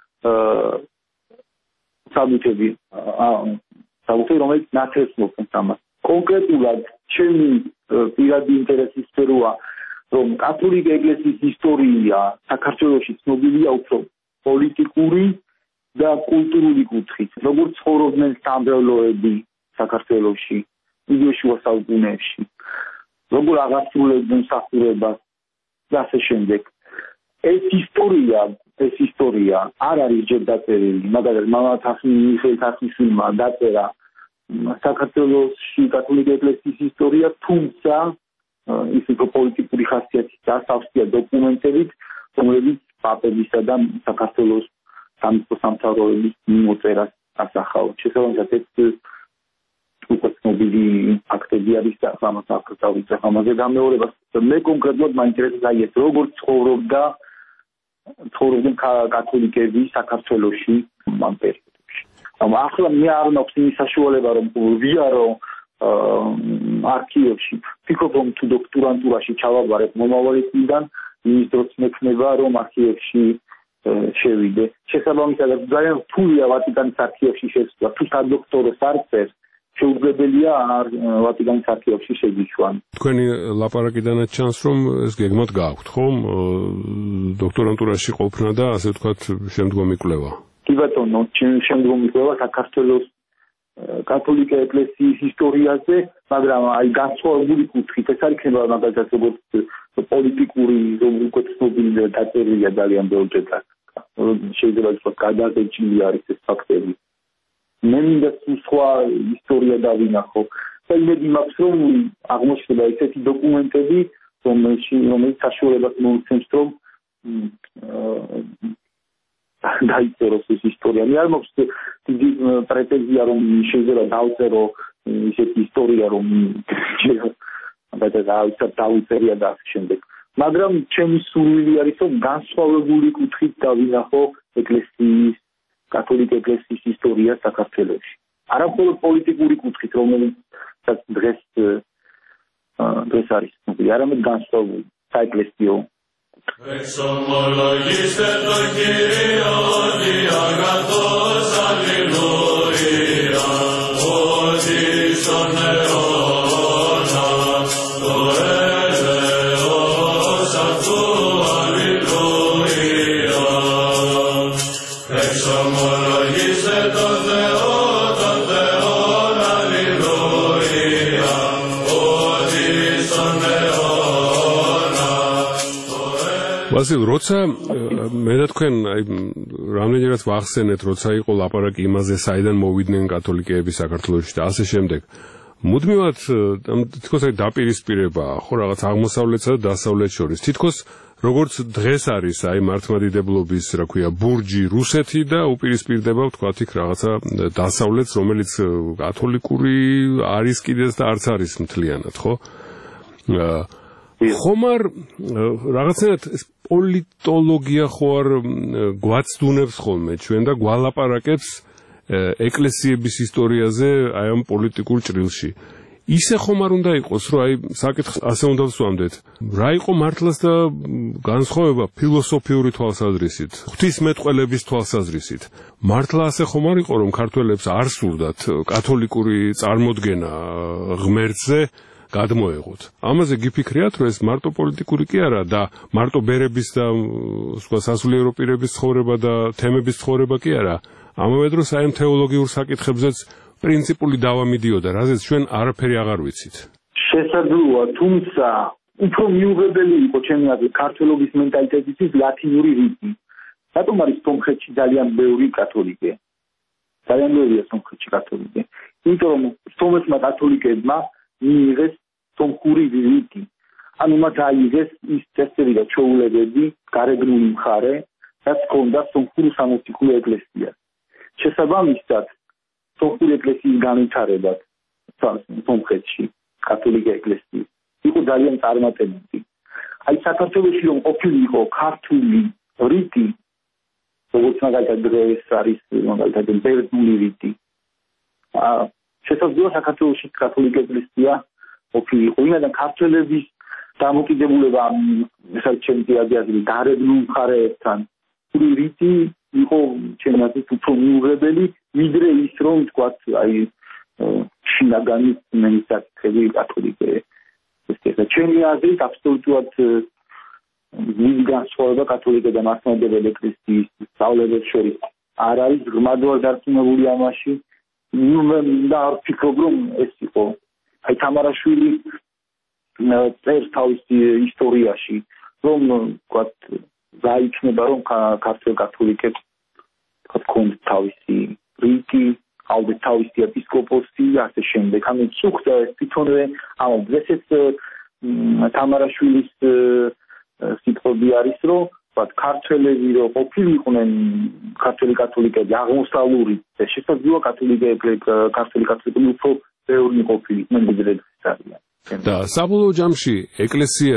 საბუთები, რომელიც ნათესლობს ამას. კონკრეტულად ჩემი პირადი ინტერესის სფეროა, რომ კათოლიკე ეკლესიის ისტორია საქართველოში ცნობილია უფრო პოლიტიკური და კულტურული კუთხით. როგორც ცხოვრობდნენ სამრევლოები საქართველოში, იგივე შუა საუკუნეებში, როგორ აღასრულებდნენ მსახურებას და ასე შემდეგ. ეს ისტორია არ არის ჯერ დაწერილი, მაგალითად მიხეილ თახნიშვილმა დაწერა საქართველოში კათოლიკე ეკლესიის ისტორია, თუმცა ის უფრო პოლიტიკური ხასიათის დასავსია დოკუმენტებით, რომლებიც პაპებისა და საქართველოს სამთავროების მიმოწერას ასახავთ. შესაბამისად, ეს უკვე ცნობილი ფაქტები არის და ამას აღწევს ამაზე გამეორებას. მე კონკრეტულად მაინტერესებს ეს, როგორ ცხოვრობდნენ კათოლიკები საქართველოში ამ პერიოდში. ახლა მე არ მაქვს იმის საშუალება, რომ ვიარო არქივებში, ფიქრობ, რომ თუ დოქტორანტურაში ჩავაბარებ მომავალი წლიდან, იმის დროც მექნება, რომ არქივებში შევიდე. შესაბამისად, ძალიან რთულია ვატიკანის არქივებში შესვლა. თუ სადოქტოროს არ წერს, შეუძლებელია ვატიკანის არქივებში შეგიშვან. თქვენი ლაპარაკიდანაც ჩანს, რომ ეს გეგმად გააქვთ, ხომ? დოქტორანტურაში ყოფნა და ასე ვთქვათ, შემდგომი კვლევა. კი ბატონო, შემდგომი კვლევა საქართველოს კათოლიკე ეკლესიის ისტორიაზე, მაგრამ აი განსხვავებული კუთხით, ეს არ იქნება მაგალითად როგორც პოლიტიკური, უკვე ცნობილი და დაწერილია ძალიან ბევრჯერ. შეიძლება ითქვას, გადაღებილი არის ეს ფაქტები. მე მინდა სხვა ისტორია დავინახო. და იმედი მაქვს, რომ აღმოჩნდება ესეთი დოკუმენტები, რომელიც საშუალებას მოუწევს რომ დაიწეროს ეს ისტორია. მე არ მაქვს დიდი პრეტენზია რომ შეიძლება დავწერო ისეთი ისტორია რომ დაუწერია და ასე შემდეგ. მაგრამ ჩემი სურვილი არის რომ განსხვავებული კუთხით დავინახო ეკლესიის, კათოლიკ ეკლესიის ისტორია საქართველოში. არა მხოლოდ პოლიტიკური კუთხით, რომელიც დღეს არის, არამედ განსხვავებული საეკლესიო. Εξομολογήστε το Κύριο διαγαθός, αλληλούια, ότι στον αιώνα το έλεος αυτού, αλληλούια. Εξομολογήστε το Θεό, αλληλούια, ότι στον αιώνα. ვასილ, როცა მე და თქვენ რამდენჯერაც ვახსენეთ, როცა იყო ლაპარაკი იმაზე, საიდან მოვიდნენ კათოლიკეები საქართველოში და ასე შემდეგ, მუდმივად თითქოს დაპირისპირება ხო რაღაც აღმოსავლეთსა და დასავლეთს შორის. თითქოს როგორც დღეს არის მართლმადიდებლობის, რა ქვია, ბურჯი რუსეთი და უპირისპირდება ვთქვათ იქ რაღაცა დასავლეთს, რომელიც კათოლიკური არის კიდეც და არც არის მთლიანად, ხო? ხომ არ რაღაცნაირად პოლიტოლოგია ხო არ გვაცდუნებს ხოლმე ჩვენ და გვალაპარაკებს ეკლესიების ისტორიაზე აი ამ პოლიტიკურ ჭრილში. ისე ხომ არ უნდა იყოს, რომ საკითხს ასე უნდა ვსვამდეთ. რა იყო მართლაც და განსხვავება ფილოსოფიური თვალსაზრისით, ღვთისმეტყველების თვალსაზრისით. მართლა ასე ხომ არ იყო, რომ ქართველებს არ სურდათ კათოლიკური წარმოდგენა ღმერთზე გადმოეღოთ. ამაზე გიფიქრიათ, რომ ეს მარტო პოლიტიკური კი არა და მარტო ბერების და სხვა სასულიერო პირების ცხოვრება და თემების ცხოვრება კი არა. ამავე დროს აი ამ თეოლოგიურ საკითხებზეც პრინციპული დავა მიდიოდა, რაზეც ჩვენ არაფერი აღარ ვიცით. შესაძლოა, თუმცა უფრო მიუღებელი იყო ჩემი აზრით ქართველობის მენტალიტეტის ლათინური რიტმი. რატომ არის სომხეთში ძალიან ბევრი კათოლიკე? ძალიან ბევრია სომხეთში კათოლიკე. იმიტომ რომ სომეხმა კათოლიკებმა მიიღეს სომხური რიტმი. ანუ მათ აიღეს ის წესები და ჩვეულებები, გარეგნული მხარე, რაც ჰქონდა სომხური სამოციქულო ეკლესიას. შესაბამისად, სომხური ეკლესიის განვითარებად სომხეთში კათოლიკე ეკლესიის იყო ძალიან წარმატებული. აი საქართველოში რომ ყოფილიყო ქართული რიტი, როგორც მაგალითად დღეს არის მაგალითად ბერძნული რიტი. შესაძლოა საქართველოში კათოლიკე ეკლესია ყოფილიყო, ვინაიდან ქართველების დამოკიდებულება საერთაშორისო აზრი გარეგნულ მხარეებთან რიტი იყო ჩემი აზრით უფრო მიუღებელი, ვიდრე ის რომ თქვათ აი შინაგანი მენისაკითხები კათოლიკე ეკლესია. ჩემი აზრით აბსოლუტურად დიდი განსხვავება კათოლიკე და მართლმადიდებელი ეკლესიის სწავლებებს შორის არ არის. ღრმად ვარ დარწმუნებული ამაში. და არ ვფიქრობ რომ ეს იყო. აი თამარაშვილი წერს თავის ისტორიაში რომ თქვათ გაიქნება რომ ქართულ კათოლიკებს თქვათ თავისი რიტი, ალბათ თავისი ეპისკოპოსი, ასე შემდეგ. ანუ წუხდა ეს თვითონვე ამ დღესაც თამარაშვილის სიტყვები არის რომ თქვათ ქართველები რო ყოფილიყვნენ ქართული კათოლიკები აღმოსავლური და შესაძლოა ქართული კათოლიკები უფრო ბევრი ყოფილიყვნენ ვიდრე არიან. და საბოლოო ჯამში ეკლესია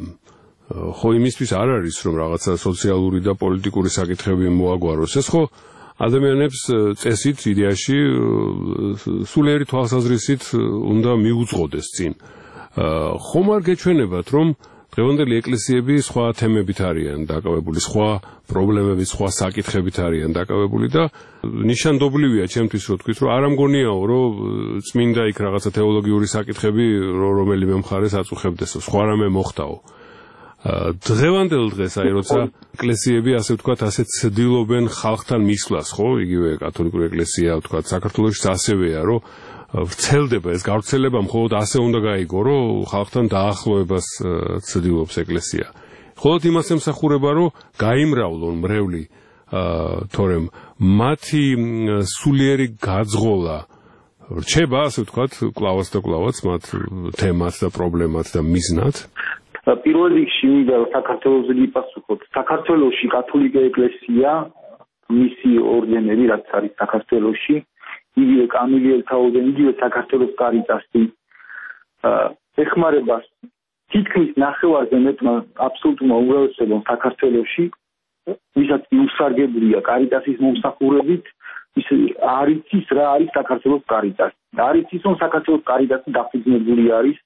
ხო იმისთვის არ არის რომ რაღაცა სოციალური და პოლიტიკური საკითხები მოაგვაროს. ეს ხო ადამიანებს წესით იდეაში სულიერი თვალსაზრისით უნდა მიუძღოდეს წინ. ხომ არ გეჩვენებათ რომ დღევანდელი ეკლესიები სხვა თემებით არიან დაკავებული, სხვა პრობლემებით, სხვა საკითხებით არიან დაკავებული და ნიშანდობლივია ჩემთვის რომ თქვით რომ არ ამგონიაო რომ წმინდა იქ რაღაცა თეოლოგიური საკითხები რომელიმე მხარეს აწუხებდესო, სხვა რამე მოხდაო. დღევანდელ დღეს აი როცა ეკლესიები ასე ვთქვათ ასე ცდილობენ ხალხთან მისვლას, ხო? იგივე კათოლიკური ეკლესია ვთქვათ საქართველოში ასევეა რომ ვრცელდება ეს გავრცელება მხოლოდ ასე უნდა გაიგო რომ ხალხთან დაახლოებას ცდილობს ეკლესია. მხოლოდ იმას ემსახურება რომ გაიმრავლონ მრევლი თორემ მათი სულიერი გაძღოლა რჩება ასე ვთქვათ კლავაც და კლავაც მათ თემად და პრობლემად და მიზნად. პირველ რიგში მინდა საქართველოს გიპასუხოთ. საქართველოში კათოლიკე ეკლესია მისი ორდენები რაც არის საქართველოში, იგივე კამილი ელთაოდენი, იგივე საქართველოს კარიტასი ეხმარება თითქმის ნახევარზე მეტმა აბსოლუტურმა უმრავლესობამ საქართველოში, ვისაც უსარგებლია კარიტასის მომსახურებით, ის არ იცის რა არის საქართველოს კარიტასი. არ იცის რომ საქართველოს კარიტასი დაფუძნებული არის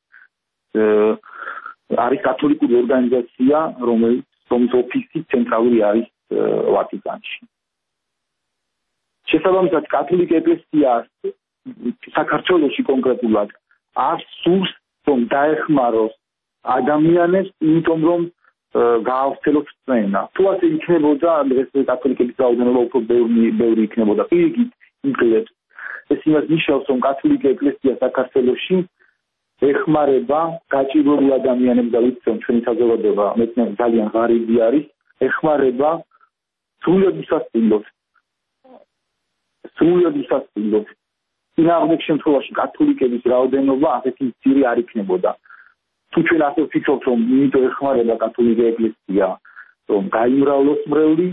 კათოლიკური ორგანიზაცია, რომლის ოფისი ცენტრალური არის ვატიკანში. შესაბამისად, კათოლიკე ეკლესია საქართველოში კონკრეტულად არ სურს რომ დაეხმაროს ადამიანებს, იმიტომ რომ გაავრცელოს წენა. თუ ასე იქნებოდა, დღეს კათოლიკების რაოდენობა უფრო ბევრი იქნებოდა. პირიქით, იგლებს. ეს იმას ნიშნავს, რომ კათოლიკე ეკლესია საქართველოში ეხმარება გაჭირვებულ ადამიანებს და ვიცით, რომ ჩვენი საზოგადოება მეტნეულს ძალიან ღარიბი არის, ეხმარება სრულად უსასტილოდ. წინააღმდეგ შემთხვევაში კათოლიკების რაოდენობა ასეთი მცირე არ იქნებოდა. თუ ჩვენ ასე ვფიქრობთ, რომ იმიტომ ეხმარება კათოლიკე ეკლესია, რომ გაიმრავლოს მრევლი,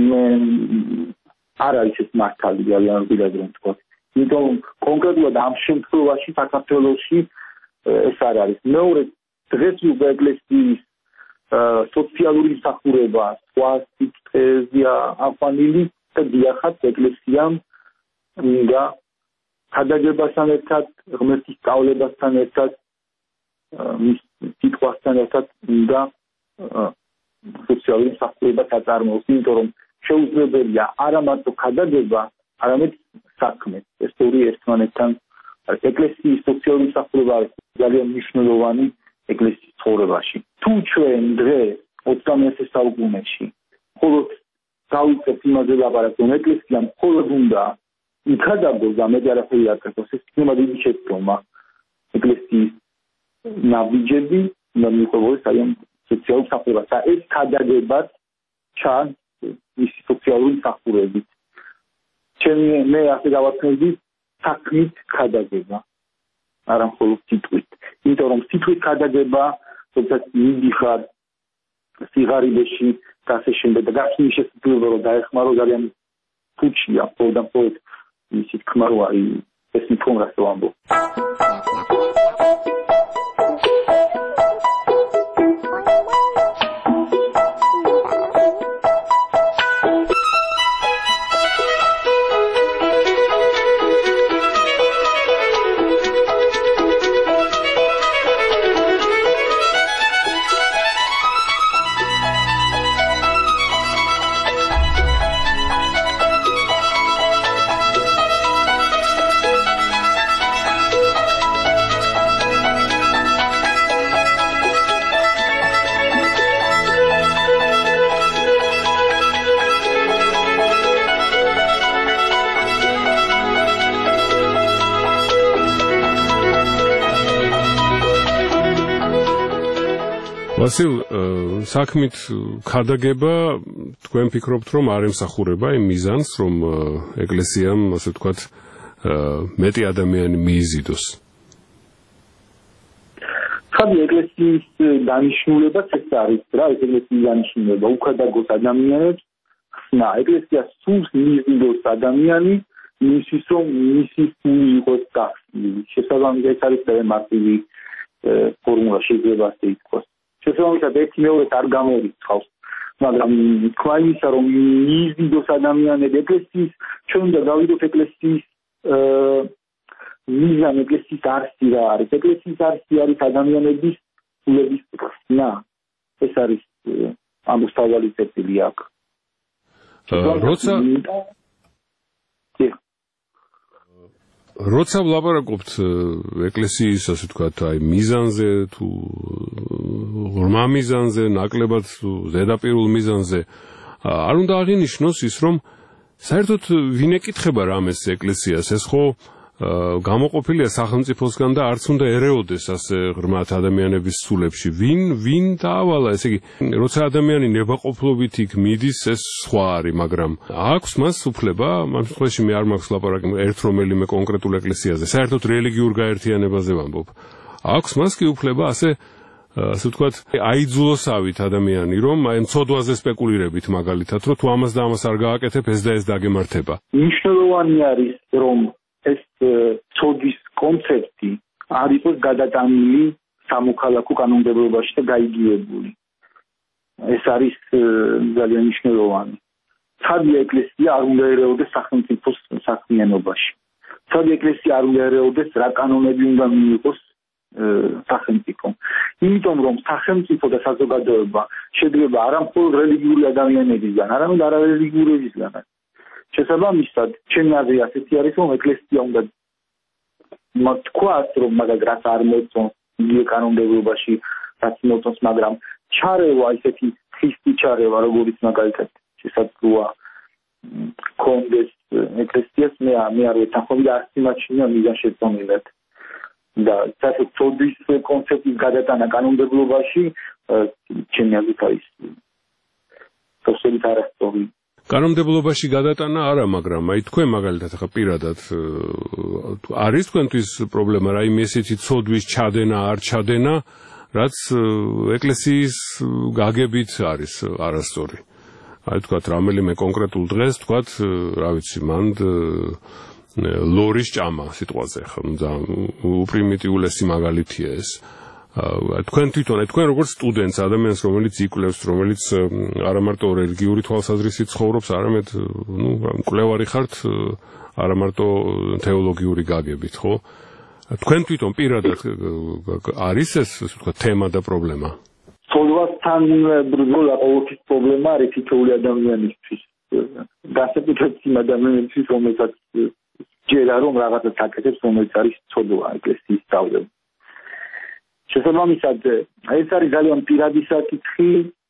არ არის ეს მართალი, ძალიან რბილად რომ ვთქვათ. იმიტომ კონკრეტულად ამ შემთხვევაში საქართველოში ეს არ არის. მეორე, დღეს უკვე ეკლესიის სოციალური მსახურება, სხვა სიტყვებია აყვანილი და დიახაც ეკლესიამ მინდა ხადაგებასთან ერთად, ღმერთის სწავლებასთან ერთად, მის სიტყვასთან ერთად მინდა სოციალური მსახურება საწარმოოს, იმიტომ რომ შეუძლებელია არა მარტო ხადაგება, არამედ საქმე. ეს ორი ერთმანეთთან ეკლესიის სოციალური მსახურება არის ძალიან მნიშვნელოვანი ეკლესიის ცხოვრებაში. თუ ჩვენ დღეს 21 საუკუნეში მხოლოდ დავიწყებთ იმაზე ლაპარაკს, რომ ეკლესიამ მხოლოდ უნდა იქადაგოს და მეტი არაფერი არ გაკეთოს, ეს იქნება დიდი შეცდომა. ეკლესიის ნაბიჯები უნდა მიყვებოდეს ძალიან სოციალურ მსახურებას და ეს ქადაგებაც ჩანს მისი სოციალური მსახურებით. მე ასე გავაცნობდი საქმით ქადაგება, არა მხოლოდ სიტყვით. იმიტომ რომ სიტყვით ქადაგება, როდესაც მიდიხარ სიღარიბეში და ასე შემდეგ და გახსნის შესაძლებლობა რომ დაეხმარო ძალიან ფუჩია, მხოლოდ მისი თქმა რო არის ეს მithomრას რო ამბობ. ვასილ, საქმით ქადაგება თქვენ ფიქრობთ, რომ არ ემსახურება იმ მიზანს, რომ ეკლესიამ, ასე ვთქვათ, მეტი ადამიანი მიიზიდოს? ხადი ეკლესიის დანიშნულებაც ეს არის რა, ეკლესიის დანიშნულება უქადაგოს ადამიანებს, ხსნა, ეკლესია სულს მიიზიდოს ადამიანი, იმისთვის რომ მისი სული იყოს გახსნილი. შესაბამისად ეს არის ძალიან მარტივი ფორმულა, შეიძლება ასე ითქვას. შესაბამისად ერთი მეორეს არ გამორიცხავს, მაგრამ თქვა იმისა, რომ მიიზიდოს ადამიანები ეკლესიის, ჩვენ უნდა გავიდოთ ეკლესიის მიზანი, ეკლესიის არსი რა არის? ეკლესიის არსი არის ადამიანების სულების ხსნა. ეს არის ამოსავალი წერტილი აქ. როცა ვლაპარაკობთ ეკლესიის, ასე ვთქვათ, აი მიზანზე თუ ღრმა მიზანზე, ნაკლებად ზედაპირულ მიზანზე, არ უნდა აღინიშნოს ის, რომ საერთოდ ვინ ეკითხება რამეს ეკლესიას, ეს ხო გამოყოფილია სახელმწიფოსგან და არც უნდა ერეოდეს ასე ღრმად ადამიანების სულებში. ვინ დაავალა, ესე იგი, როცა ადამიანი ნებაყოფლობით იქ მიდის, ეს სხვა არის, მაგრამ აქვს მას უფლება, ამ შემთხვევაში მე არ მაქვს ლაპარაკი ერთ რომელიმე კონკრეტულ ეკლესიაზე, საერთოდ რელიგიურ გაერთიანებაზე ვამბობ. აქვს მას კი უფლება ასე ასე ვთქვათ, აიძულოსავით ადამიანი, რომ აი მცოდვაზე სპეკულირებით მაგალითად, რომ თუ ამას და ამას არ გააკეთებ, ეს და ეს დაგემართება. მნიშვნელოვანი არის, რომ ეს ცოდვის კონცეფტი არ იყოს გადატანილი სამოქალაქო კანონმდებლობაში და გაიგივებული. ეს არის ძალიან მნიშვნელოვანი. ცხადია, ეკლესია არ უნდა ერეოდეს სახელმწიფოს საქმიანობაში. ცხადია, ეკლესია არ უნდა ერეოდეს რა კანონები უნდა მიიღოს სახელმწიფომ. იმიტომ რომ სახელმწიფო და საზოგადოება შედგება არა მხოლოდ რელიგიური ადამიანებისგან, არამედ არარელიგიურებისგანაც. შესაბამისად, ჩემი აზრი ასეთი არის, რომ ეკლესია უნდა თქვას, რომ მაგას რაც არ მოწონს იგივე კანონმდებლობაში რაც მოწონს, მაგრამ ჩარევა ისეთი ხისტი ჩარევა, როგორც მაგალითად შესაძლოა კონდეს ეკლესიას მე არ ვეთანხმები და არც იმაჩნია მიზანშეწონილად. და საერთოდ ცოდვის კონცეფტის გადატანა კანონმდებლობაში ჩემი აზრით არის სოციალისტ არასწორი. კანონმდებლობაში გადატანა არა, მაგრამ აი თქვენ მაგალითად ახლა პირადად არის თქვენთვის პრობლემა რაიმე ესეთი ცოდვის ჩადენა არ ჩადენა, რაც ეკლესიის გაგებით არის არასწორი. აი თქვათ რომელიმე კონკრეტულ დღეს თქვათ, რა ვიცი, მანდ ლორის ჭამა სიტყვაზე ხო უპრიმიტიულესი მაგალითია ეს. თქვენ თვითონ თქვენ როგორც სტუდენტს, ადამიანს, რომელიც იკვლევს, რომელიც არა მარტო რელიგიური თვალსაზრისით ცხოვრობს, არამედ მკვლევარი ხართ, არა მარტო თეოლოგიური გაგებით, ხო? თქვენ თვითონ პირადად არის ეს თქვა თემა და პრობლემა? ცოდვასთან ბრძოლა ყოველთვის პრობლემა არის თითოეული ადამიანისთვის. განსაკუთრებით იმ ადამიანისთვის, რომელსაც ჯერა რომ რაღაცას აკეთებს, რომელიც არის ცოდვა ეკლესიის სწავლება. შესაბამისად, ეს არის ძალიან პირადი საკითხი,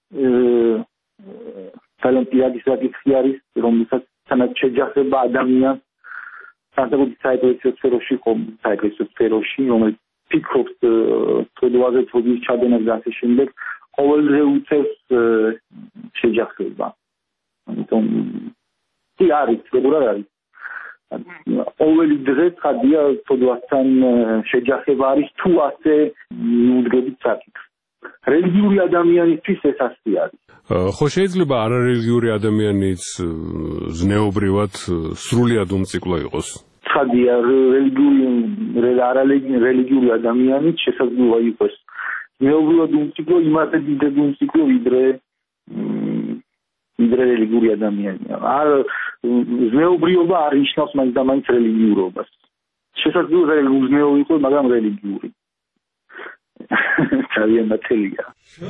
არის, რომელსაც თანაც შეჯახება ადამიანს განსაკუთრებით საეკლესიო სფეროში, რომელიც ფიქრობს ცოდვაზე, ცოდვის ჩადენას და ასე შემდეგ, ყოველდღე უწევს შეჯახება. ამიტომ კი არის, როგორ არის. ყოველი დღე ცხადია ცოდვასთან შეჯახება არის თუ ასე მიუდგებით საკითხს. რელიგიური ადამიანისთვის ეს ასე არის. ხო შეიძლება არარელიგიური ადამიანიც ზნეობრივად სრულიად უმციკლო იყოს. ცხადია რელიგიური ადამიანიც შესაძლოა იყოს ზნეობრივად უმციკლო, იმაზე დიდად უმციკლო ვიდრე რელიგიური ადამიანია. არ ზნეობრიობა არ ნიშნავს მაინც და მაინც რელიგიურობას. შესაძლოა უზნეო იყოს, მაგრამ რელიგიური. ძალიან ნათელია.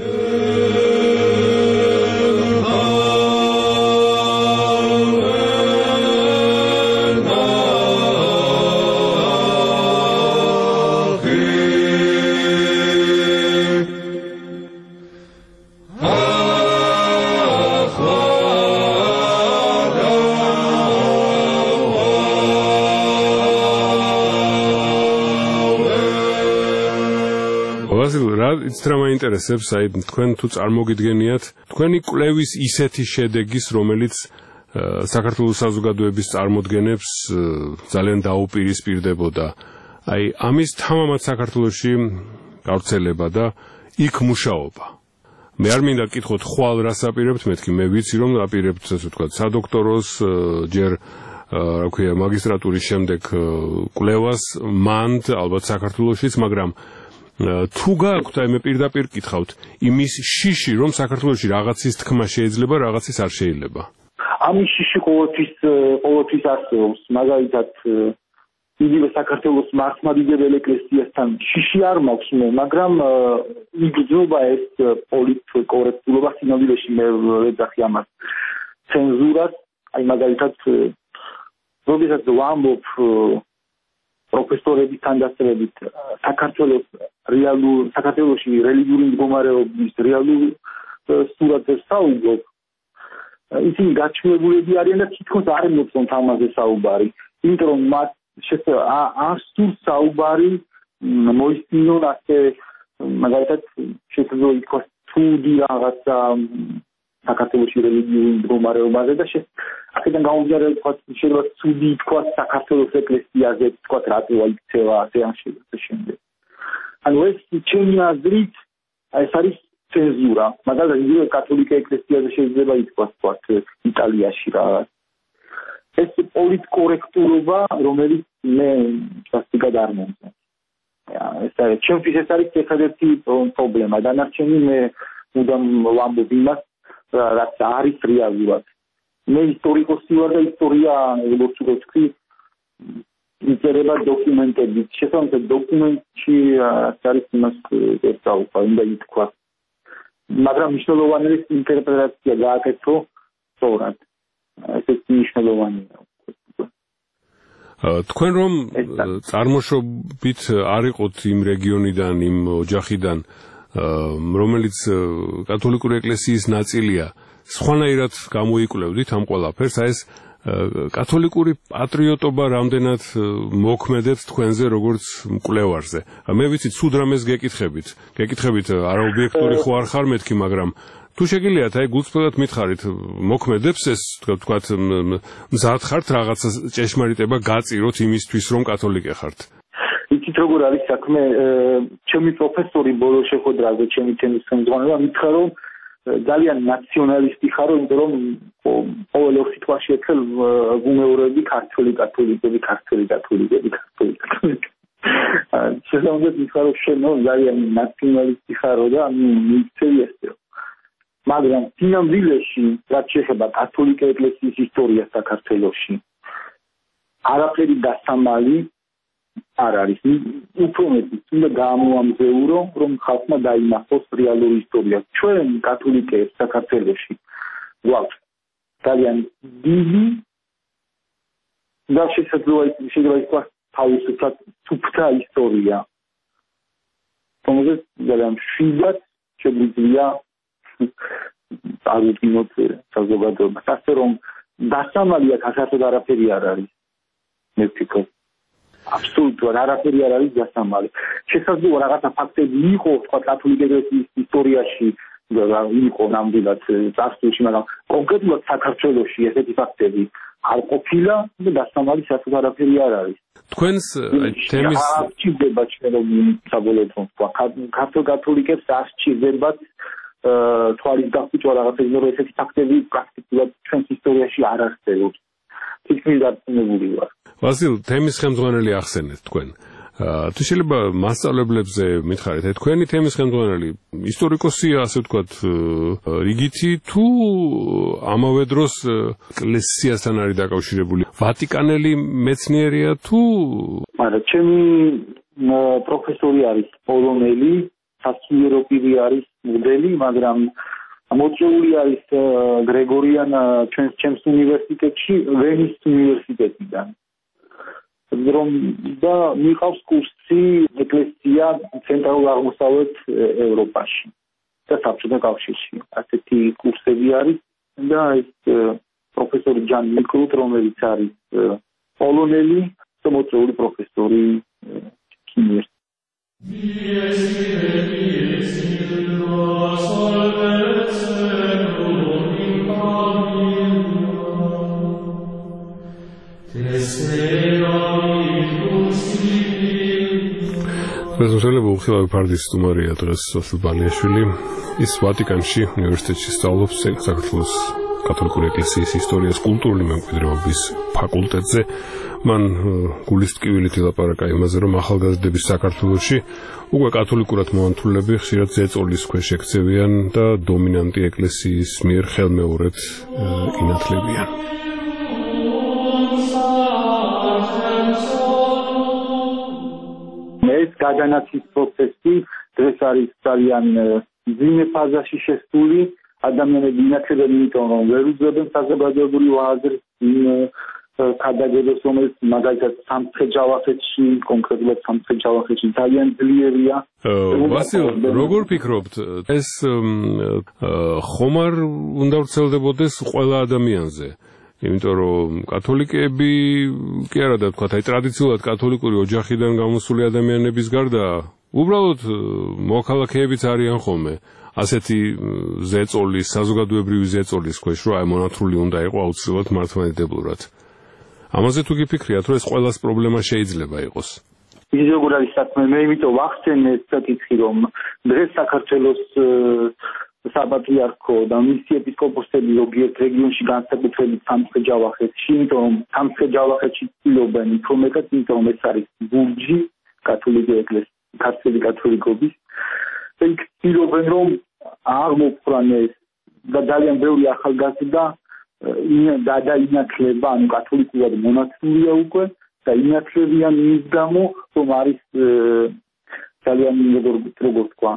იცით რა მაინტერესებს, აი თქვენ თუ წარმოგიდგენიათ თქვენი კვლევის ისეთი შედეგის, რომელიც საქართველოს საზოგადოების წარმოდგენებს ძალიან დაუპირისპირდებოდა. აი ამის თამამად საქართველოში გავრცელება და იქ მუშაობა. მე არ მინდა გკითხოთ ხვალ რას აპირებთ, მეთქი მე ვიცი რომ აპირებთ ასე ვთქვათ სადოქტოროს, ჯერ რა ქვია მაგისტრატურის შემდეგ კვლევას, მანდ ალბათ საქართველოშიც, მაგრამ თუ გაქვთ, აი მე პირდაპირ გკითხავთ, იმის შიში, რომ საქართველოში რაღაცის თქმა შეიძლება, რაღაცის არ შეიძლება. ამის შიში ყოველთვის არსებობს, მაგალითად იგივე საქართველოს მართლმადიდებელ ეკლესიასთან შიში არ მაქვს მე, მაგრამ იგრძნობა ეს პოლიტკორექტულობა სინამდვილეში მე ვეძახი ამას ცენზურას, აი მაგალითად როდესაც ვამბობ პროფესორების თანდასწრებით საქართველოში რელიგიური მდგომარეობის რეალურ სურათზე საუბრობ, ისინი გაჩვენებულები არიან და თითქოს არ მოწონთ ამაზე საუბარი, იმიტომ რომ მათ არ სურს საუბარი მოისმინონ ასე მაგალითად შესაძლოა ითქვას თუდი რაღაცა საქართველოში რელიგიური მდგომარეობაზე და აქედან გამომდინარე ვთქვათ შეიძლება თუდი ითქვას საქართველოს ეკლესიაზე, ვთქვათ რატო აიქცევა ასე ან შემდეგ. ანუ ეს ჩემი აზრით ეს არის ცენზურა, მაგალითად იგივე კათოლიკე ეკლესიაზე შეიძლება ითქვას იტალიაში რაღაც. ეს პოლიტკორექტულობა, რომელიც მე სასტიკად არ მომწონს. ჩემთვის ეს არის ერთადერთი პრობლემა. დანარჩენი მე მუდამ ვამბობ იმას, რაც არის რეალურად. მე ისტორიკოსი ვარ და ისტორია, როგორც ვთქვი, იწერება დოკუმენტებით. შესაბამისად დოკუმენტში არის იმას ეწაუხა, უნდა ითქვა. მაგრამ მნიშვნელოვანია ინტერპრეტაცია გააკეთო სწორად. ეს მნიშვნელოვანია. თქვენ რომ წარმოშობით არ იყოთ იმ რეგიონიდან, იმ ოჯახიდან, რომელიც კათოლიკური ეკლესიის ნაწილია, სხვანაირად გამოიკვლევდით ამ ყველაფერს, ეს კათოლიკური პატრიოტობა რამდენად მოქმედებს თქვენზე როგორც მკვლევარზე. მე ვიცი, ცუდ რამეს გეკითხებით, არაობიექტური ხო არ ხარ მეთქი, მაგრამ თუ შეგიძლიათ აი გულწრფელად მითხარით, მოქმედებს ეს, თქვათ, მზად ხართ რაღაცა ჭეშმარიტება გაწიროთ იმისთვის, რომ კათოლიკე ხართ? იცით როგორ არის საქმე, ჩემი პროფესორი ბოლო შეხვედრაზე, ჩემი თემის ხელმძღვანელმა მითხრა, რომ ძალიან ნაციონალისტი ხარო, იმიტომ რომ ყოველ ორ სიტყვაში ერთხელ ვუმეორებდი ქართველი კათოლიკები. შესაბამისად მითხრა, რომ შენ ძალიან ნაციონალისტი ხარო და მიიქცევი ესე. მაგრამ სინამდვილეში, რაც შეეხება კათოლიკე ეკლესიის ისტორიას საქართველოში, არაფერი დასამალი არ არის. უფრო მეტი უნდა გამოამზეურო, რომ ხალხმა დაინახოს რეალური ისტორია. ჩვენ კათოლიკეებს საქართველოში გვაქვს ძალიან დიდი და შეიძლება ითქვას თავისუფლად სუფთა ისტორია. თუმცა ძალიან შვიდად შეგვიძლია აღიქვინოთ საზოგადოებას. ასე რომ დასამალია საქართველოს არაფერი არ არის. მე ვფიქრობ აბსოლუტურად არაფერი არ არის დასამალი. შესაძლოა რაღაცა ფაქტები იყო, თქვა კათოლიკე ეკლესიის ისტორიაში იყო ნამდვილად წარსულში, მაგრამ კონკრეტულად საქართველოში ესეთი ფაქტები არ ყოფილა და დასამალი საერთოდ არაფერი არ არის. თქვენს თემის არჩივდება ჩვენ რომ საბოლოოდ თქვა კათოლიკებს არ სჭირდებათ თვალის გახუჭვა რაღაცები, რომ ესეთი ფაქტები პრაქტიკულად ჩვენს ისტორიაში არ არსებობს. თითქმის დარწმუნებული ვარ. ვასილ, თემის ხელმძღვანელი ახსენეთ თქვენ. თუ შეიძლება მასწავლებლებზე მითხარით, თქვენი თემის ხელმძღვანელი ისტორიკოსია, ასე ვთქვათ, რიგითი თუ ამავე დროს ეკლესიასთან არის დაკავშირებული? ვატიკანელი მეცნიერია თუ? არა, ჩემი პროფესორი არის პოლონელი, სასულიერო პირი არის მოდელი, მაგრამ მოწვეული არის გრეგორიან ჩემს უნივერსიტეტში, ვენის უნივერსიტეტიდან. რომ და მიყავს კურსი ეკლესია ცენტრალურ აღმოსავლეთ ევროპაში და საბჭოთა კავშირში. ასეთი კურსები არის და ეს პროფესორი ჯან მიკრუტ, რომელიც არის პოლონელი და მოწვეული პროფესორი ქიმიაში. პრეზიდენტი უხილავი ფარდის სტუმარია დღეს ვასილ ბალიაშვილი. ის ვატიკანში უნივერსიტეტში სწავლობს საქართველოს კათოლიკური ეკლესიის ისტორიას კულტურული მემკვიდრეობის ფაკულტეტზე. მან გულის ტკივილით ილაპარაკა იმაზე, რომ ახალგაზრდების საქართველოში უკვე კათოლიკურად მოანთულები ხშირად ზეწოლის ქვეშ ექცევიან და დომინანტი ეკლესიის მიერ ხელმეორედ ინათლებიან. ეს გადანაცის პროცესი დღეს არის ძალიან ძიმე ფაზაში შესული. ადამიანები ინათლებენ, იმიტომ რომ ვერ უძლებენ საზოგადოებრივ აზრს იმ ქადაგებას, რომელიც მაგალითად სამცხე-ჯავახეთში, კონკრეტულად სამცხე-ჯავახეთში ძალიან ძლიერია. ვასილ, როგორ ფიქრობთ, ეს ხომ არ უნდა ვრცელდებოდეს ყველა ადამიანზე? იმიტომ რომ კათოლიკეები კი არა და თქვა, აი ტრადიციულად კათოლიკური ოჯახიდან გამოსული ადამიანების გარდა უბრალოდ მოქალაქეებიც არიან ხოლმე ასეთი ზეწოლის, საზოგადოებრივი ზეწოლის ქვეშ, რომ აი მონათრული უნდა იყო აუცილებლად მართლმადიდებლურად. ამაზე თუ გიფიქრიათ, რომ ეს ყველას პრობლემა შეიძლება იყოს? ის როგორ არის საქმე, მე იმიტომ ვახსენე ეს საკითხი, რომ დღეს საქართველოს საპატრიარქო და მისი ეპისკოპოსები ზოგიერთ რეგიონში განსაკუთრებით სამცხე-ჯავახეთში, იმიტომ სამცხე-ჯავახეთში ცდილობენ უფრო მეტად, იმიტომ ეს არის ბურჯი კათოლიკე ეკლესიის, ქართული კათოლიკობის. იქ ცდილობენ რომ აღმოფხვრან ეს და ძალიან ბევრი ახალგაზრდა დაინათლება, ანუ კათოლიკურად მონათლულია უკვე და ინათლებიან იმის გამო, რომ არის ძალიან როგორ თქვა,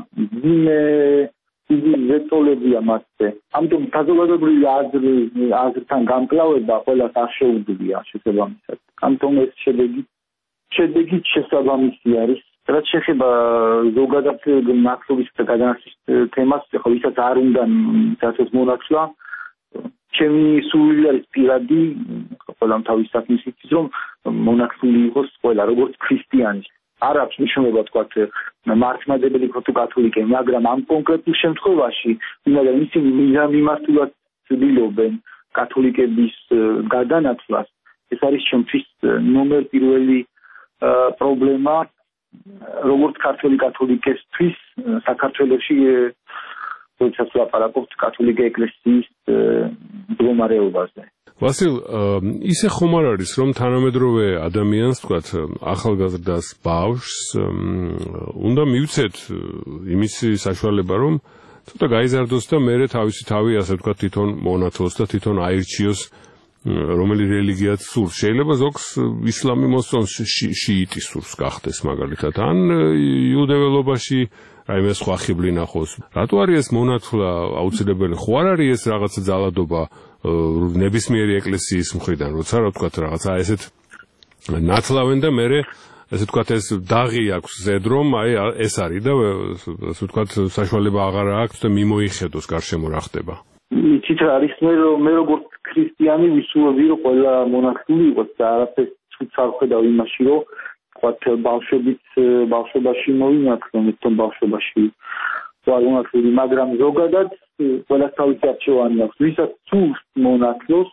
ზეწოლებია მასზე. ამიტომ საზოგადოებრივი აზრთან გამკლავება ყველას არ შეუძლია შესაბამისად. ამიტომ ეს შედეგი შესაბამისი არის. რაც შეეხება ზოგადად ნათლობის და გადანახდის თემას, ხო ვისაც არ უნდა დასაც მონათლა, ჩემი სურვილი არის პირადი, ყველამ თავის საქმის იცის, რომ მონათლული იყოს ყველა, როგორც ქრისტიანი. არ აქვს მნიშვნელობა თქვათ მართლმადიდებელი თუ კათოლიკე, მაგრამ ამ კონკრეტულ შემთხვევაში ვინაიდან ისინი მიმართულად ცდილობენ კათოლიკების გადანაცვლას, ეს არის ჩემთვის ნომერ პირველი პრობლემა, როგორც ქართული კათოლიკესთვის საქართველოში, როდესაც ლაპარაკობთ კათოლიკე ეკლესიის მდგომარეობაზე. ვასილ, ისე ხომ არ არის, რომ თანამედროვე ადამიანს, თქვათ, ახალგაზრდას, ბავშვს, უნდა მივცეთ იმისი საშუალება, რომ ცოტა გაიზარდოს და მერე თავისი თავი, ასე ვთქვათ, თვითონ მონათლოს და თვითონ აირჩიოს, რომელი რელიგიაც სურს. შეიძლება ზოგს ისლამი მოსწონს, შიიტი სურს გახდეს მაგალითად, ან იუდეველობაში რაიმე სხვა ხიბლი ნახოს. რატო არის ეს მონათლა აუცილებელი? ხო არ არის ეს რაღაცა ძალადობა ნებისმიერი ეკლესიის მხრიდან, როცა რა ვთქვათ, რაღაცა ესეთ ნათლავენ და მერე ესე ვთქვათ ეს დაღი აქვს ზედ რომ აი ეს არის და ასე ვთქვათ საშუალება აღარ აქვს და მიმოიხედოს გარშემო რა ხდება. იცით რა არის მე როგორც ქრისტიანი ვისურვები რომ ყველა მონათლული იყოს და არაფერს ცუდს არ ხედავ იმაში რომ ვთქვათ ბავშვობაში მოინათლონ თვითონ ბავშვობაში მონათლული, მაგრამ ზოგადად ყველა თავისი არჩევანი აქვს. ვისაც სურს მონათლოს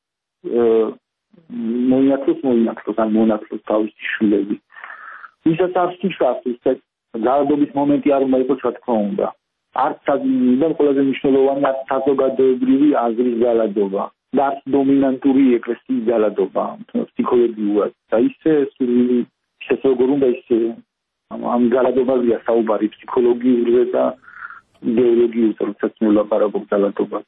ან მონათლოს თავისი შვილები. ვისაც არ სურს ეს ძალადობის მომენტი არ უნდა იყოს, რა თქმა უნდა. არც ყველაზე მნიშვნელოვანი არის საზოგადოებრივი აზრის ძალადობა და არც დომინანტური ეკლესიის ძალადობა, ფსიქოლოგიურად. და ისე სურვილი როგორ უნდა ისე ამ ძალადობაზეა საუბარი ფსიქოლოგიურზე და იდეოლოგიურ როდესაც ვლაპარაკობ ძალადობას.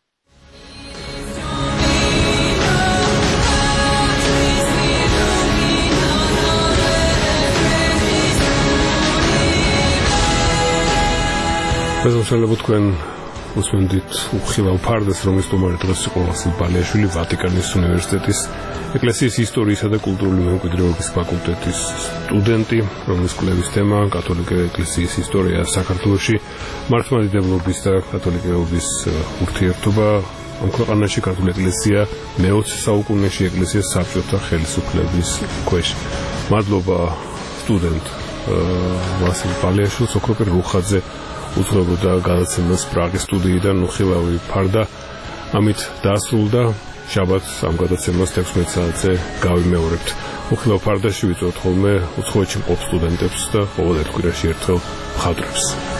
მოგესალმებით თქვენ უსმენთ უხილავ ფარდეს, რომლის სტუმარი დღეს იყო ვასილ ბალიაშვილი, ვატიკანის უნივერსიტეტის ეკლესიის ისტორიისა და კულტურული მემკვიდრეობის ფაკულტეტის სტუდენტი, რომლის კვლევის თემა კათოლიკე ეკლესიის ისტორია საქართველოში, მართლმადიდებლობის და კათოლიკეობის ურთიერთობა. ამ ქვეყანაში კათოლიკე ეკლესია მე-20 საუკუნეში ეკლესიას საბჭოთა ხელისუფლების ქვეშ. მადლობა სტუდენტ ვასილ ბალიაშვილს, ოქროპირ რუხაძე უძღვებოდა გადაცემას პრაღის სტუდიიდან უხილავი ფარდა. ამით დაასრულდა შაბათს ამ გადაცემას 16 საათზე გავიმეორებთ. უხილავ ფარდაში ვიწვევთ ხოლმე უცხოეთში მყოფ სტუდენტებს და ყოველ ერთ კვირაში ერთხელ მხატვრებს.